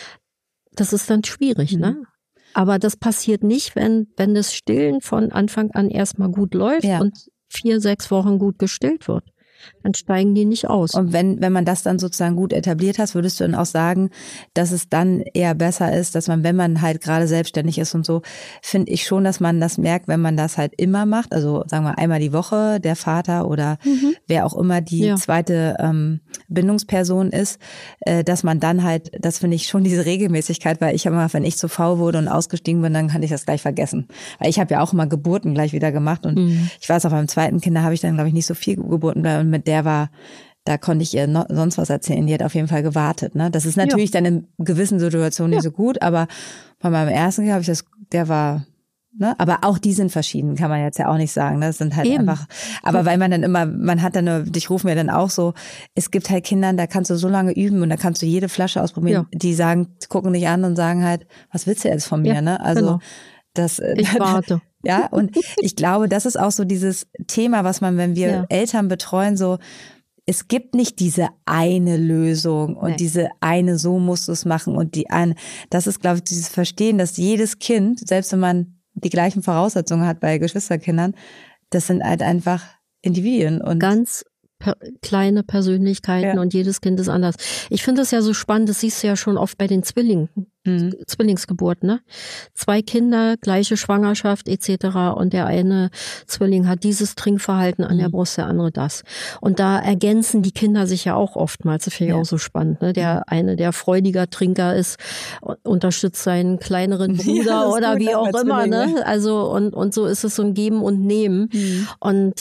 das ist dann schwierig, ne? Aber das passiert nicht, wenn das Stillen von Anfang an erstmal gut läuft und 4, 6 Wochen gut gestillt wird. Dann steigen die nicht aus. Und wenn man das dann sozusagen gut etabliert hast, würdest du dann auch sagen, dass es dann eher besser ist, dass man, wenn man halt gerade selbstständig ist und so, finde ich schon, dass man das merkt, wenn man das halt immer macht, also sagen wir einmal die Woche, der Vater oder wer auch immer die zweite Bindungsperson ist, dass man dann halt, das finde ich schon diese Regelmäßigkeit, weil ich immer, wenn ich zu faul wurde und ausgestiegen bin, dann kann ich das gleich vergessen. Weil ich habe ja auch immer Geburten gleich wieder gemacht und ich weiß auch, beim zweiten Kind habe ich dann, glaube ich, nicht so viel Geburten und mit der da konnte ich ihr sonst was erzählen. Die hat auf jeden Fall gewartet. Ne? Das ist natürlich dann in gewissen Situationen nicht so gut, aber bei meinem ersten Kind habe ich der war, ne? Aber auch die sind verschieden, kann man jetzt ja auch nicht sagen. Das sind halt einfach, aber weil man dann immer, man hat dann, dich rufen wir dann auch so, es gibt halt Kinder, da kannst du so lange üben und da kannst du jede Flasche ausprobieren. Die sagen, gucken dich an und sagen halt, was willst du jetzt von mir? Ne? Also ich warte. Ja, und ich glaube, das ist auch so dieses Thema, was man, wenn wir Eltern betreuen, so, es gibt nicht diese eine Lösung und diese eine, so musst du es machen und die eine, das ist, glaube ich, dieses Verstehen, dass jedes Kind, selbst wenn man die gleichen Voraussetzungen hat bei Geschwisterkindern, das sind halt einfach Individuen und ganz kleine Persönlichkeiten und jedes Kind ist anders. Ich finde es ja so spannend, das siehst du ja schon oft bei den Zwillingsgeburten, ne? 2 Kinder, gleiche Schwangerschaft etc. und der eine Zwilling hat dieses Trinkverhalten an der Brust, der andere das. Und da ergänzen die Kinder sich ja auch oftmals, das finde ich auch so spannend, ne? Der eine, der freudiger Trinker ist, unterstützt seinen kleineren Bruder oder wie auch immer, ne? Also und so ist es so ein Geben und Nehmen und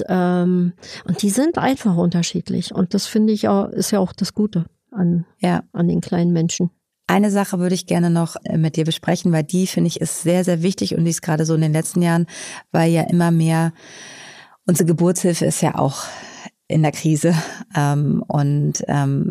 die sind einfach unterschiedlich und das finde ich auch, ist ja auch das Gute an den kleinen Menschen. Eine Sache würde ich gerne noch mit dir besprechen, weil die, finde ich, ist sehr, sehr wichtig und die ist gerade so in den letzten Jahren, weil ja immer mehr, unsere Geburtshilfe ist ja auch in der Krise und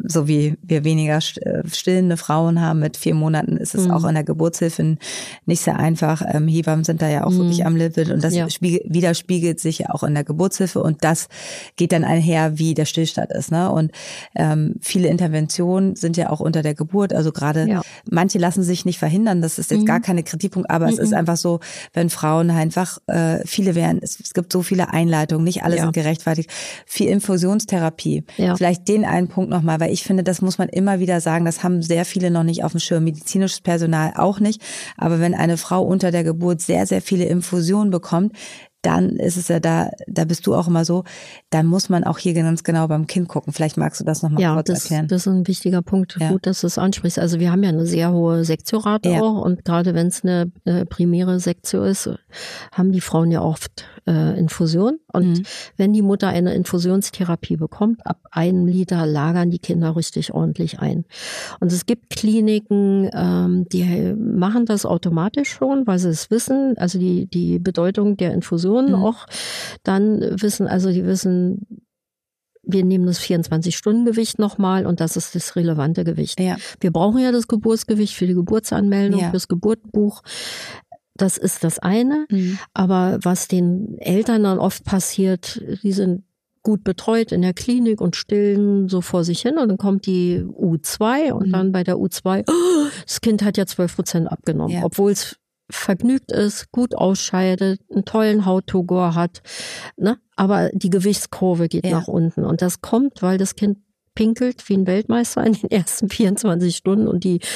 so wie wir weniger stillende Frauen haben mit 4 Monaten, ist es auch in der Geburtshilfe nicht sehr einfach. Hebammen sind da ja auch wirklich am Limit und das widerspiegelt sich ja auch in der Geburtshilfe und das geht dann einher, wie der Stillstand ist, ne? Und viele Interventionen sind ja auch unter der Geburt, also gerade manche lassen sich nicht verhindern, das ist jetzt gar keine Kritikpunkt, aber es ist einfach so, wenn Frauen einfach, viele werden, es gibt so viele Einleitungen, nicht alle sind gerechtfertigt, viel Infusionstherapie, vielleicht den einen Punkt nochmal, weil ich finde, das muss man immer wieder sagen, das haben sehr viele noch nicht auf dem Schirm, medizinisches Personal auch nicht, aber wenn eine Frau unter der Geburt sehr, sehr viele Infusionen bekommt, dann ist es ja da bist du auch immer so, dann muss man auch hier ganz genau beim Kind gucken. Vielleicht magst du das nochmal kurz erklären. Das ist ein wichtiger Punkt. Ja. Gut, dass du es ansprichst. Also wir haben ja eine sehr hohe Sektiorate auch und gerade wenn es eine primäre Sektio ist, haben die Frauen ja oft Infusion. Und wenn die Mutter eine Infusionstherapie bekommt, ab 1 Liter lagern die Kinder richtig ordentlich ein. Und es gibt Kliniken, die machen das automatisch schon, weil sie es wissen, also die Bedeutung der Infusion auch dann wissen, also die wissen, wir nehmen das 24-Stunden-Gewicht nochmal und das ist das relevante Gewicht. Ja. Wir brauchen ja das Geburtsgewicht für die Geburtsanmeldung, fürs Geburtenbuch. Das ist das eine. Aber was den Eltern dann oft passiert, die sind gut betreut in der Klinik und stillen so vor sich hin und dann kommt die U2 und dann bei der U2, das Kind hat ja 12% abgenommen, obwohl es vergnügt ist, gut ausscheidet, einen tollen Hautturgor hat, ne? Aber die Gewichtskurve geht nach unten und das kommt, weil das Kind pinkelt wie ein Weltmeister in den ersten 24 Stunden und die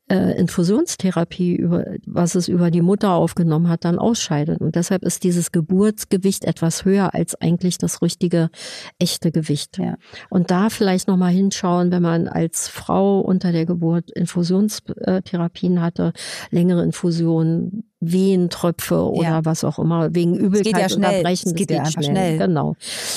Infusionstherapie, was es über die Mutter aufgenommen hat, dann ausscheidet. Und deshalb ist dieses Geburtsgewicht etwas höher als eigentlich das richtige, echte Gewicht. Ja. Und da vielleicht nochmal hinschauen, wenn man als Frau unter der Geburt Infusionstherapien hatte, längere Infusionen, Wehentröpfe oder was auch immer, wegen Übelkeit unterbrechen. Es geht ja einfach schnell. Genau.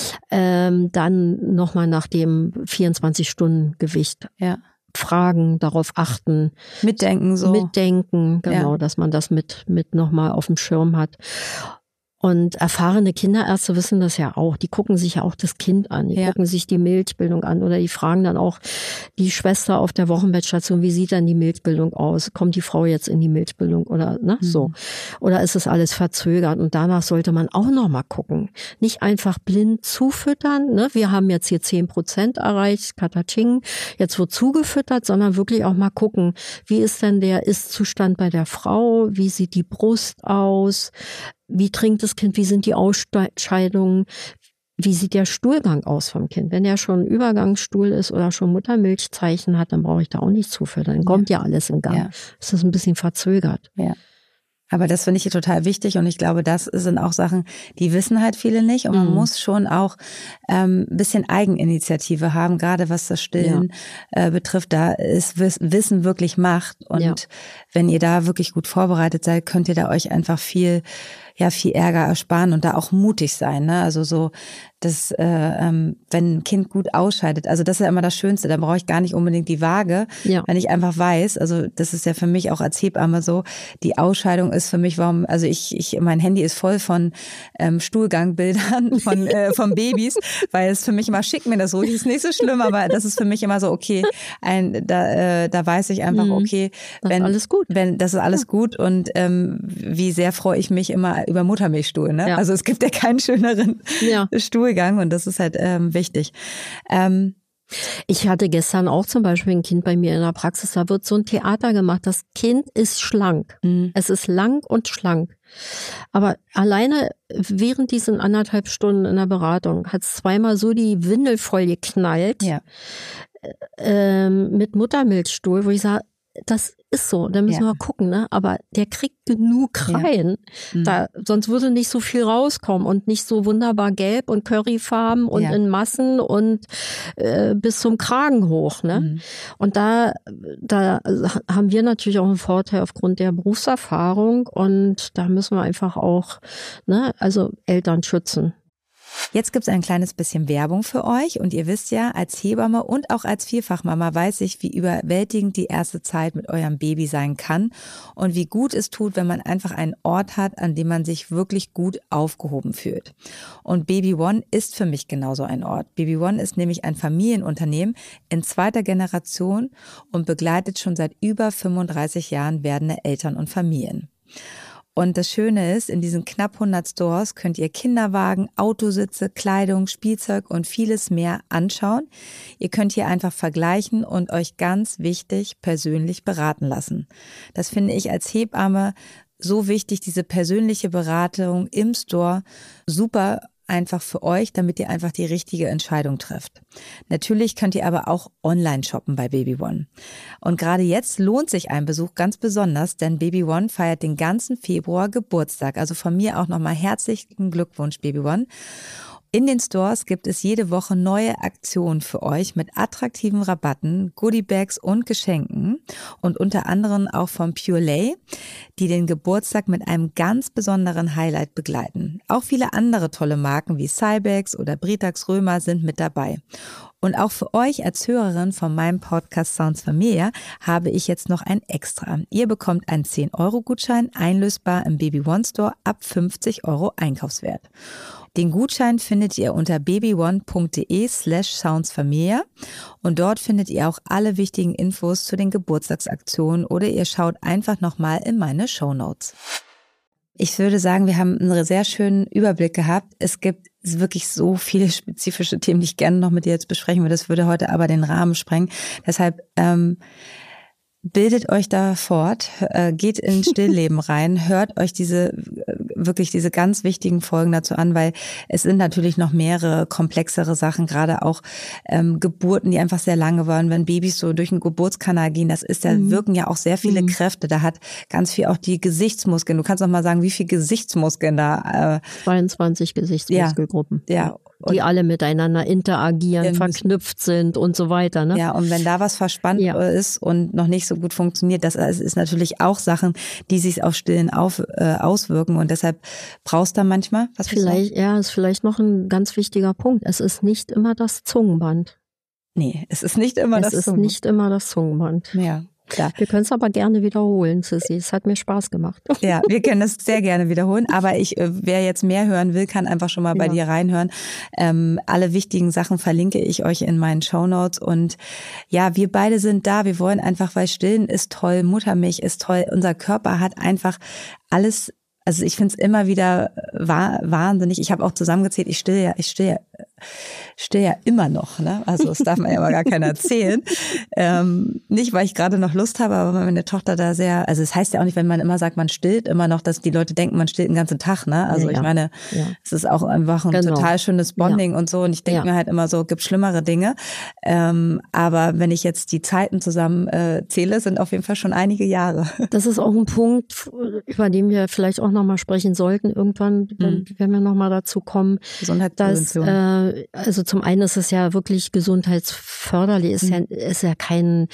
Dann nochmal nach dem 24-Stunden-Gewicht. Ja. Fragen, darauf achten. Mitdenken, genau, dass man das mit nochmal auf dem Schirm hat. Und erfahrene Kinderärzte wissen das ja auch. Die gucken sich ja auch das Kind an. Die gucken sich die Milchbildung an oder die fragen dann auch die Schwester auf der Wochenbettstation, wie sieht dann die Milchbildung aus? Kommt die Frau jetzt in die Milchbildung oder so? Oder ist es alles verzögert? Und danach sollte man auch noch mal gucken. Nicht einfach blind zufüttern. Ne? Wir haben jetzt hier 10% erreicht, Kataching. Jetzt wird zugefüttert, sondern wirklich auch mal gucken, wie ist denn der Ist-Zustand bei der Frau? Wie sieht die Brust aus? Wie trinkt das Kind? Wie sind die Ausscheidungen? Wie sieht der Stuhlgang aus vom Kind? Wenn er schon Übergangsstuhl ist oder schon Muttermilchzeichen hat, dann brauche ich da auch nicht zufüttern. Dann kommt ja alles in Gang. Das ist ein bisschen verzögert. Ja. Aber das finde ich total wichtig und ich glaube, das sind auch Sachen, die wissen halt viele nicht und man muss schon auch ein bisschen Eigeninitiative haben, gerade was das Stillen betrifft. Da ist Wissen wirklich Macht und wenn ihr da wirklich gut vorbereitet seid, könnt ihr da euch einfach viel Ärger ersparen und da auch mutig sein, ne? Also so, dass wenn ein Kind gut ausscheidet, also das ist ja immer das Schönste, da brauche ich gar nicht unbedingt die Waage, wenn ich einfach weiß, also das ist ja für mich auch als Hebamme so, die Ausscheidung ist für mich, also mein Handy ist voll von Stuhlgangbildern von Babys, weil es für mich immer, schick mir das ruhig, ist nicht so schlimm, aber das ist für mich immer so, okay, da weiß ich einfach, okay, das ist alles gut. Das ist alles gut und wie sehr freue ich mich immer über Muttermilchstuhl, ne? Ja. Also es gibt ja keinen schöneren Stuhlgang und das ist halt wichtig. Ich hatte gestern auch zum Beispiel ein Kind bei mir in der Praxis, da wird so ein Theater gemacht, das Kind ist schlank. Es ist lang und schlank. Aber alleine während diesen 1,5 Stunden in der Beratung hat es zweimal so die Windel voll geknallt mit Muttermilchstuhl, wo ich sage, das ist so, da müssen wir gucken, ne? Aber der kriegt genug rein, sonst würde nicht so viel rauskommen und nicht so wunderbar gelb und curryfarben und in Massen und bis zum Kragen hoch, ne? Und da haben wir natürlich auch einen Vorteil aufgrund der Berufserfahrung und da müssen wir einfach auch, ne, also Eltern schützen. Jetzt gibt's ein kleines bisschen Werbung für euch und ihr wisst ja, als Hebamme und auch als Vielfachmama weiß ich, wie überwältigend die erste Zeit mit eurem Baby sein kann und wie gut es tut, wenn man einfach einen Ort hat, an dem man sich wirklich gut aufgehoben fühlt. Und Baby One ist für mich genauso ein Ort. Baby One ist nämlich ein Familienunternehmen in 2. Generation und begleitet schon seit über 35 Jahren werdende Eltern und Familien. Und das Schöne ist, in diesen knapp 100 Stores könnt ihr Kinderwagen, Autositze, Kleidung, Spielzeug und vieles mehr anschauen. Ihr könnt hier einfach vergleichen und euch ganz wichtig persönlich beraten lassen. Das finde ich als Hebamme so wichtig, diese persönliche Beratung im Store, super einfach für euch, damit ihr einfach die richtige Entscheidung trefft. Natürlich könnt ihr aber auch online shoppen bei Baby One. Und gerade jetzt lohnt sich ein Besuch ganz besonders, denn Baby One feiert den ganzen Februar Geburtstag. Also von mir auch nochmal herzlichen Glückwunsch, Baby One. In den Stores gibt es jede Woche neue Aktionen für euch mit attraktiven Rabatten, Goodiebags und Geschenken und unter anderem auch vom Pure Lay, die den Geburtstag mit einem ganz besonderen Highlight begleiten. Auch viele andere tolle Marken wie Cybex oder Britax Römer sind mit dabei. Und auch für euch als Hörerin von meinem Podcast Sounds Familia habe ich jetzt noch ein Extra. Ihr bekommt einen 10-Euro-Gutschein einlösbar im Baby One Store ab 50 Euro Einkaufswert. Den Gutschein findet ihr unter babyone.de/soundsfamilia und dort findet ihr auch alle wichtigen Infos zu den Geburtstagsaktionen oder ihr schaut einfach nochmal in meine Shownotes. Ich würde sagen, wir haben einen sehr schönen Überblick gehabt. Es gibt wirklich so viele spezifische Themen, die ich gerne noch mit dir jetzt besprechen würde. Das würde heute aber den Rahmen sprengen. Deshalb bildet euch da fort, geht in Stillleben rein, hört euch diese ganz wichtigen Folgen dazu an, weil es sind natürlich noch mehrere komplexere Sachen, gerade auch Geburten, die einfach sehr lange waren, wenn Babys so durch den Geburtskanal gehen, wirken ja auch sehr viele Kräfte, da hat ganz viel auch die Gesichtsmuskeln. Du kannst noch mal sagen, wie viele Gesichtsmuskeln da? 22 Gesichtsmuskelgruppen. Ja. Die alle miteinander interagieren, verknüpft sind und so weiter. Ne? Ja, und wenn da was verspannt ist und noch nicht so gut funktioniert, das ist natürlich auch Sachen, die sich auf Stillen auswirken und deshalb brauchst du manchmal, was ist vielleicht noch ein ganz wichtiger Punkt. Es ist nicht immer das Zungenband. Nee, es ist nicht immer das Zungenband. Es ist nicht immer das Zungenband. Ja. Klar. Wir können es aber gerne wiederholen, Sissi. Es hat mir Spaß gemacht. Ja, wir können es sehr gerne wiederholen. Aber wer jetzt mehr hören will, kann einfach schon mal bei dir reinhören. Alle wichtigen Sachen verlinke ich euch in meinen Shownotes. Und ja, wir beide sind da. Wir wollen einfach, weil Stillen ist toll, Muttermilch ist toll. Unser Körper hat einfach alles. Also ich finde es immer wieder wahnsinnig. Ich habe auch zusammengezählt, ich still ja immer noch. Ne? Also das darf man ja mal gar keiner erzählen. Nicht, weil ich gerade noch Lust habe, aber weil meine Tochter da sehr, also es heißt ja auch nicht, wenn man immer sagt, man stillt immer noch, dass die Leute denken, man stillt den ganzen Tag. Ne? Also ich meine, es ist auch einfach ein total schönes Bonding und so. Und ich denke mir halt immer so, gibt schlimmere Dinge. Aber wenn ich jetzt die Zeiten zusammen zähle, sind auf jeden Fall schon einige Jahre. Das ist auch ein Punkt, über den wir vielleicht auch noch mal sprechen sollten irgendwann, wenn wir noch mal dazu kommen. Gesundheitsprävention. Also zum einen ist es ja wirklich gesundheitsförderlich, ist ja kein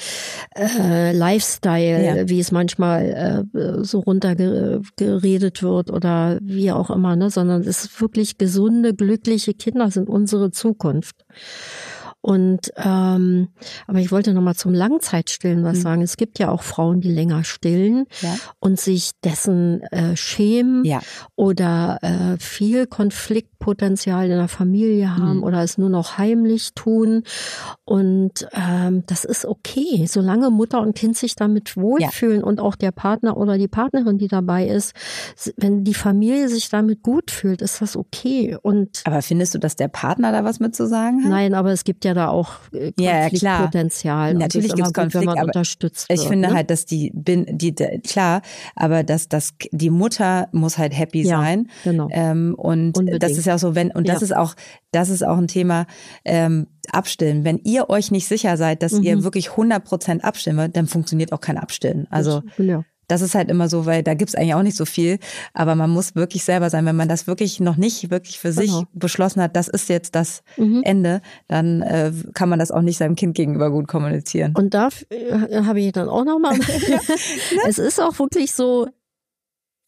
Lifestyle, wie es manchmal so runtergeredet wird oder wie auch immer, ne? Sondern es ist wirklich gesunde, glückliche Kinder sind unsere Zukunft. Und aber ich wollte noch mal zum Langzeitstillen was sagen. Es gibt ja auch Frauen, die länger stillen und sich dessen schämen oder viel Konfliktpotenzial in der Familie haben oder es nur noch heimlich tun. Und das ist okay, solange Mutter und Kind sich damit wohlfühlen und auch der Partner oder die Partnerin, die dabei ist, wenn die Familie sich damit gut fühlt, ist das okay. Aber findest du, dass der Partner da was mit zu sagen hat? Nein, aber es gibt ja da auch Konfliktpotenzial. Natürlich gibt es Konflikt, aber unterstützt wird, ich finde halt, dass klar, aber dass die Mutter muss halt happy sein. Genau. Und unbedingt. Das ist ja auch so, das ist auch ein Thema, Abstillen. Wenn ihr euch nicht sicher seid, dass ihr wirklich 100% abstillen wollt, dann funktioniert auch kein Abstillen. Also das ist halt immer so, weil da gibt's eigentlich auch nicht so viel, aber man muss wirklich selber sein. Wenn man das wirklich noch nicht wirklich für sich beschlossen hat, das ist jetzt das Ende, dann kann man das auch nicht seinem Kind gegenüber gut kommunizieren. Und da habe ich dann auch nochmal, es ist auch wirklich so,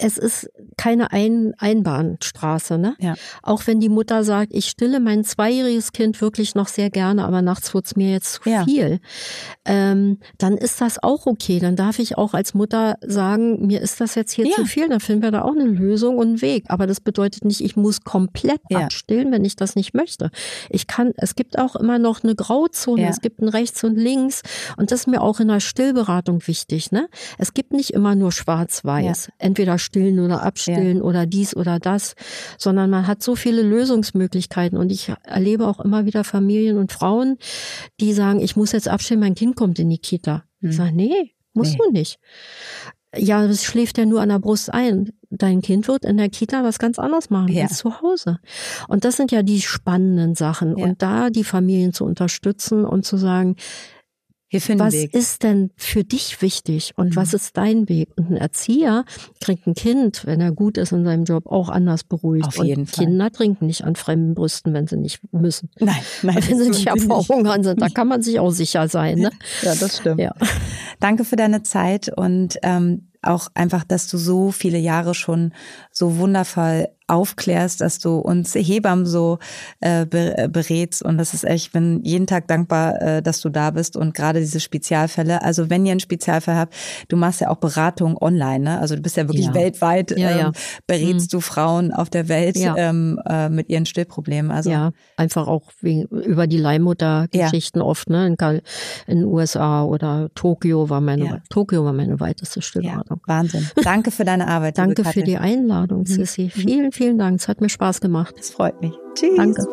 es ist keine Einbahnstraße, ne? Ja. Auch wenn die Mutter sagt, ich stille mein 2-jähriges Kind wirklich noch sehr gerne, aber nachts wird's mir jetzt zu viel, dann ist das auch okay. Dann darf ich auch als Mutter sagen, mir ist das jetzt hier zu viel, dann finden wir da auch eine Lösung und einen Weg. Aber das bedeutet nicht, ich muss komplett abstillen, wenn ich das nicht möchte. Es gibt auch immer noch eine Grauzone, es gibt ein Rechts und Links, und das ist mir auch in der Stillberatung wichtig, ne? Es gibt nicht immer nur schwarz-weiß, entweder stillen oder abstillen oder dies oder das, sondern man hat so viele Lösungsmöglichkeiten, und ich erlebe auch immer wieder Familien und Frauen, die sagen, ich muss jetzt abstillen, mein Kind kommt in die Kita. Ich sage, nee, musst du nicht. Ja, das schläft ja nur an der Brust ein. Dein Kind wird in der Kita was ganz anderes machen als zu Hause. Und das sind ja die spannenden Sachen. Und da die Familien zu unterstützen und zu sagen, was ist denn für dich wichtig und was ist dein Weg? Und ein Erzieher kriegt ein Kind, wenn er gut ist in seinem Job, auch anders beruhigt. Auf jeden Fall. Kinder trinken nicht an fremden Brüsten, wenn sie nicht müssen. Nein. Wenn sie nicht verhungern sind, da kann man sich auch sicher sein. Ne? Ja, das stimmt. Ja. Danke für deine Zeit und auch einfach, dass du so viele Jahre schon so wundervoll aufklärst, dass du uns Hebammen so berätst, und das ist echt, ich bin jeden Tag dankbar, dass du da bist, und gerade diese Spezialfälle, also wenn ihr einen Spezialfall habt, du machst ja auch Beratung online, ne? Also du bist ja wirklich weltweit, berätst du Frauen auf der Welt mit ihren Stillproblemen. Also einfach auch über die Leihmuttergeschichten oft, ne? In den USA oder Tokio war meine weiteste Stillberatung. Wahnsinn. Danke für deine Arbeit. Danke für die Einladung, Sissi. Vielen, vielen Dank. Es hat mir Spaß gemacht. Das freut mich. Tschüss. Danke.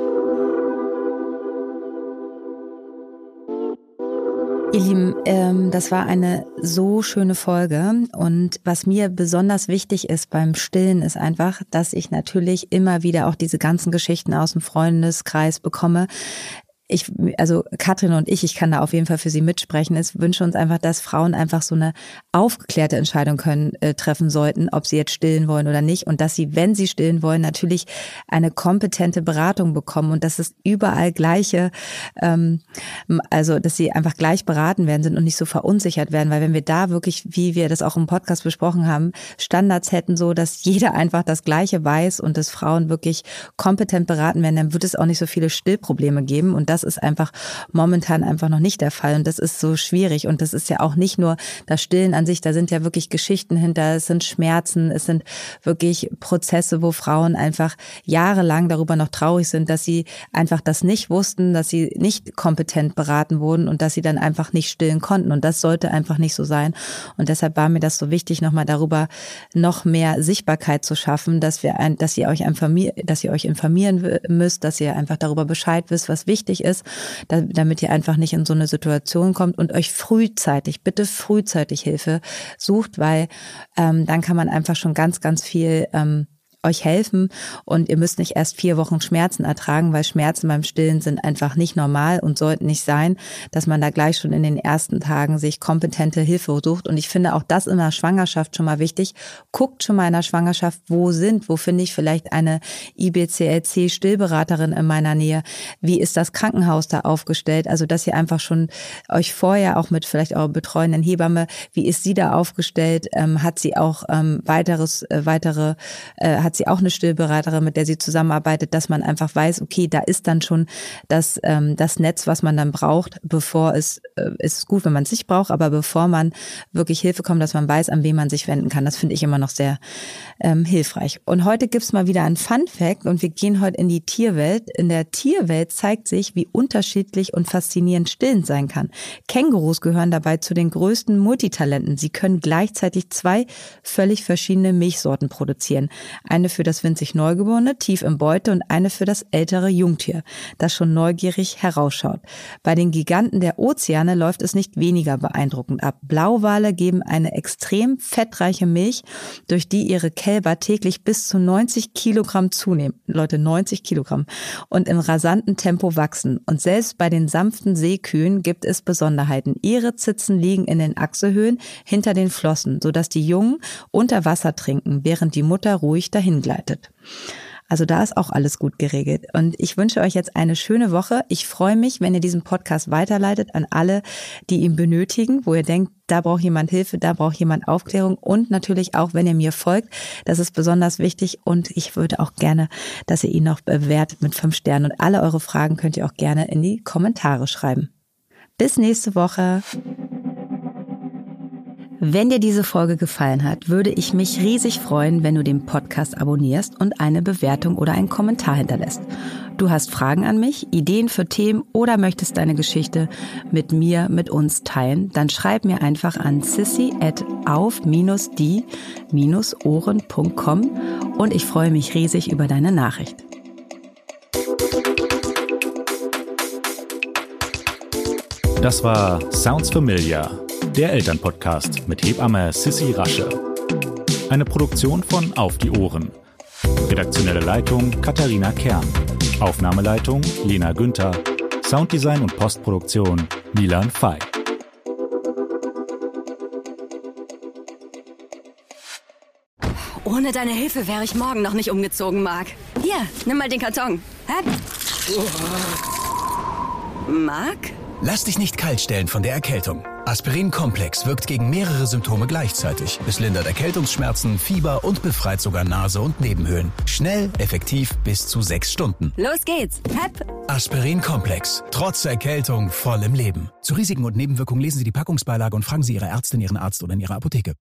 Ihr Lieben, das war eine so schöne Folge, und was mir besonders wichtig ist beim Stillen ist einfach, dass ich natürlich immer wieder auch diese ganzen Geschichten aus dem Freundeskreis bekomme. Also Katrin und ich kann da auf jeden Fall für sie mitsprechen. Es wünsche uns einfach, dass Frauen einfach so eine aufgeklärte Entscheidung treffen sollten, ob sie jetzt stillen wollen oder nicht, und dass sie, wenn sie stillen wollen, natürlich eine kompetente Beratung bekommen, und dass es überall gleiche, also dass sie einfach gleich beraten werden sind und nicht so verunsichert werden, weil wenn wir da wirklich, wie wir das auch im Podcast besprochen haben, Standards hätten, so dass jeder einfach das Gleiche weiß und dass Frauen wirklich kompetent beraten werden, dann wird es auch nicht so viele Stillprobleme geben, und das ist einfach momentan einfach noch nicht der Fall, und das ist so schwierig, und das ist ja auch nicht nur das Stillen an sich, da sind ja wirklich Geschichten hinter, es sind Schmerzen, es sind wirklich Prozesse, wo Frauen einfach jahrelang darüber noch traurig sind, dass sie einfach das nicht wussten, dass sie nicht kompetent beraten wurden und dass sie dann einfach nicht stillen konnten, und das sollte einfach nicht so sein, und deshalb war mir das so wichtig, nochmal darüber noch mehr Sichtbarkeit zu schaffen, dass ihr euch informieren müsst, dass ihr einfach darüber Bescheid wisst, was wichtig ist, damit ihr einfach nicht in so eine Situation kommt, und euch bitte frühzeitig Hilfe sucht, weil dann kann man einfach schon ganz, ganz viel euch helfen, und ihr müsst nicht erst 4 Wochen Schmerzen ertragen, weil Schmerzen beim Stillen sind einfach nicht normal und sollten nicht sein, dass man da gleich schon in den ersten Tagen sich kompetente Hilfe sucht. Und ich finde auch das in der Schwangerschaft schon mal wichtig. Guckt schon mal in der Schwangerschaft, wo finde ich vielleicht eine IBCLC-Stillberaterin in meiner Nähe? Wie ist das Krankenhaus da aufgestellt? Also, dass ihr einfach schon euch vorher auch mit vielleicht eurer betreuenden Hebamme, wie ist sie da aufgestellt? Hat sie auch hat sie auch eine Stillberaterin, mit der sie zusammenarbeitet, dass man einfach weiß, okay, da ist dann schon das Netz, was man dann braucht, ist gut, wenn man es nicht braucht, aber bevor man wirklich Hilfe kommt, dass man weiß, an wen man sich wenden kann. Das finde ich immer noch sehr hilfreich. Und heute gibt's mal wieder einen Fun-Fact, und wir gehen heute in die Tierwelt. In der Tierwelt zeigt sich, wie unterschiedlich und faszinierend Stillen sein kann. Kängurus gehören dabei zu den größten Multitalenten. Sie können gleichzeitig 2 völlig verschiedene Milchsorten produzieren. Eine für das winzig Neugeborene, tief im Beute, und eine für das ältere Jungtier, das schon neugierig herausschaut. Bei den Giganten der Ozeane läuft es nicht weniger beeindruckend ab. Blauwale geben eine extrem fettreiche Milch, durch die ihre Kälber täglich bis zu 90 Kilogramm zunehmen. Leute, 90 Kilogramm. Und in rasantem Tempo wachsen. Und selbst bei den sanften Seekühen gibt es Besonderheiten. Ihre Zitzen liegen in den Achselhöhlen hinter den Flossen, sodass die Jungen unter Wasser trinken, während die Mutter ruhig dahin gleitet. Also da ist auch alles gut geregelt. Und ich wünsche euch jetzt eine schöne Woche. Ich freue mich, wenn ihr diesen Podcast weiterleitet an alle, die ihn benötigen, wo ihr denkt, da braucht jemand Hilfe, da braucht jemand Aufklärung und natürlich auch, wenn ihr mir folgt. Das ist besonders wichtig und ich würde auch gerne, dass ihr ihn noch bewertet mit 5 Sternen und alle eure Fragen könnt ihr auch gerne in die Kommentare schreiben. Bis nächste Woche. Wenn dir diese Folge gefallen hat, würde ich mich riesig freuen, wenn du den Podcast abonnierst und eine Bewertung oder einen Kommentar hinterlässt. Du hast Fragen an mich, Ideen für Themen oder möchtest deine Geschichte mit mir, mit uns teilen, dann schreib mir einfach an sissy@auf-die-ohren.com und ich freue mich riesig über deine Nachricht. Das war Sounds Familiar, der Elternpodcast mit Hebamme Sissy Rasche. Eine Produktion von Auf die Ohren. Redaktionelle Leitung Katharina Kern. Aufnahmeleitung Lena Günther. Sounddesign und Postproduktion Milan Fey. Ohne deine Hilfe wäre ich morgen noch nicht umgezogen, Marc. Hier, nimm mal den Karton. Marc? Lass dich nicht kalt stellen von der Erkältung. Aspirin Complex wirkt gegen mehrere Symptome gleichzeitig. Es lindert Erkältungsschmerzen, Fieber und befreit sogar Nase und Nebenhöhlen. Schnell, effektiv, bis zu 6 Stunden. Los geht's. Aspirin Complex. Trotz Erkältung voll im Leben. Zu Risiken und Nebenwirkungen lesen Sie die Packungsbeilage und fragen Sie Ihre Ärztin, Ihren Arzt oder in Ihrer Apotheke.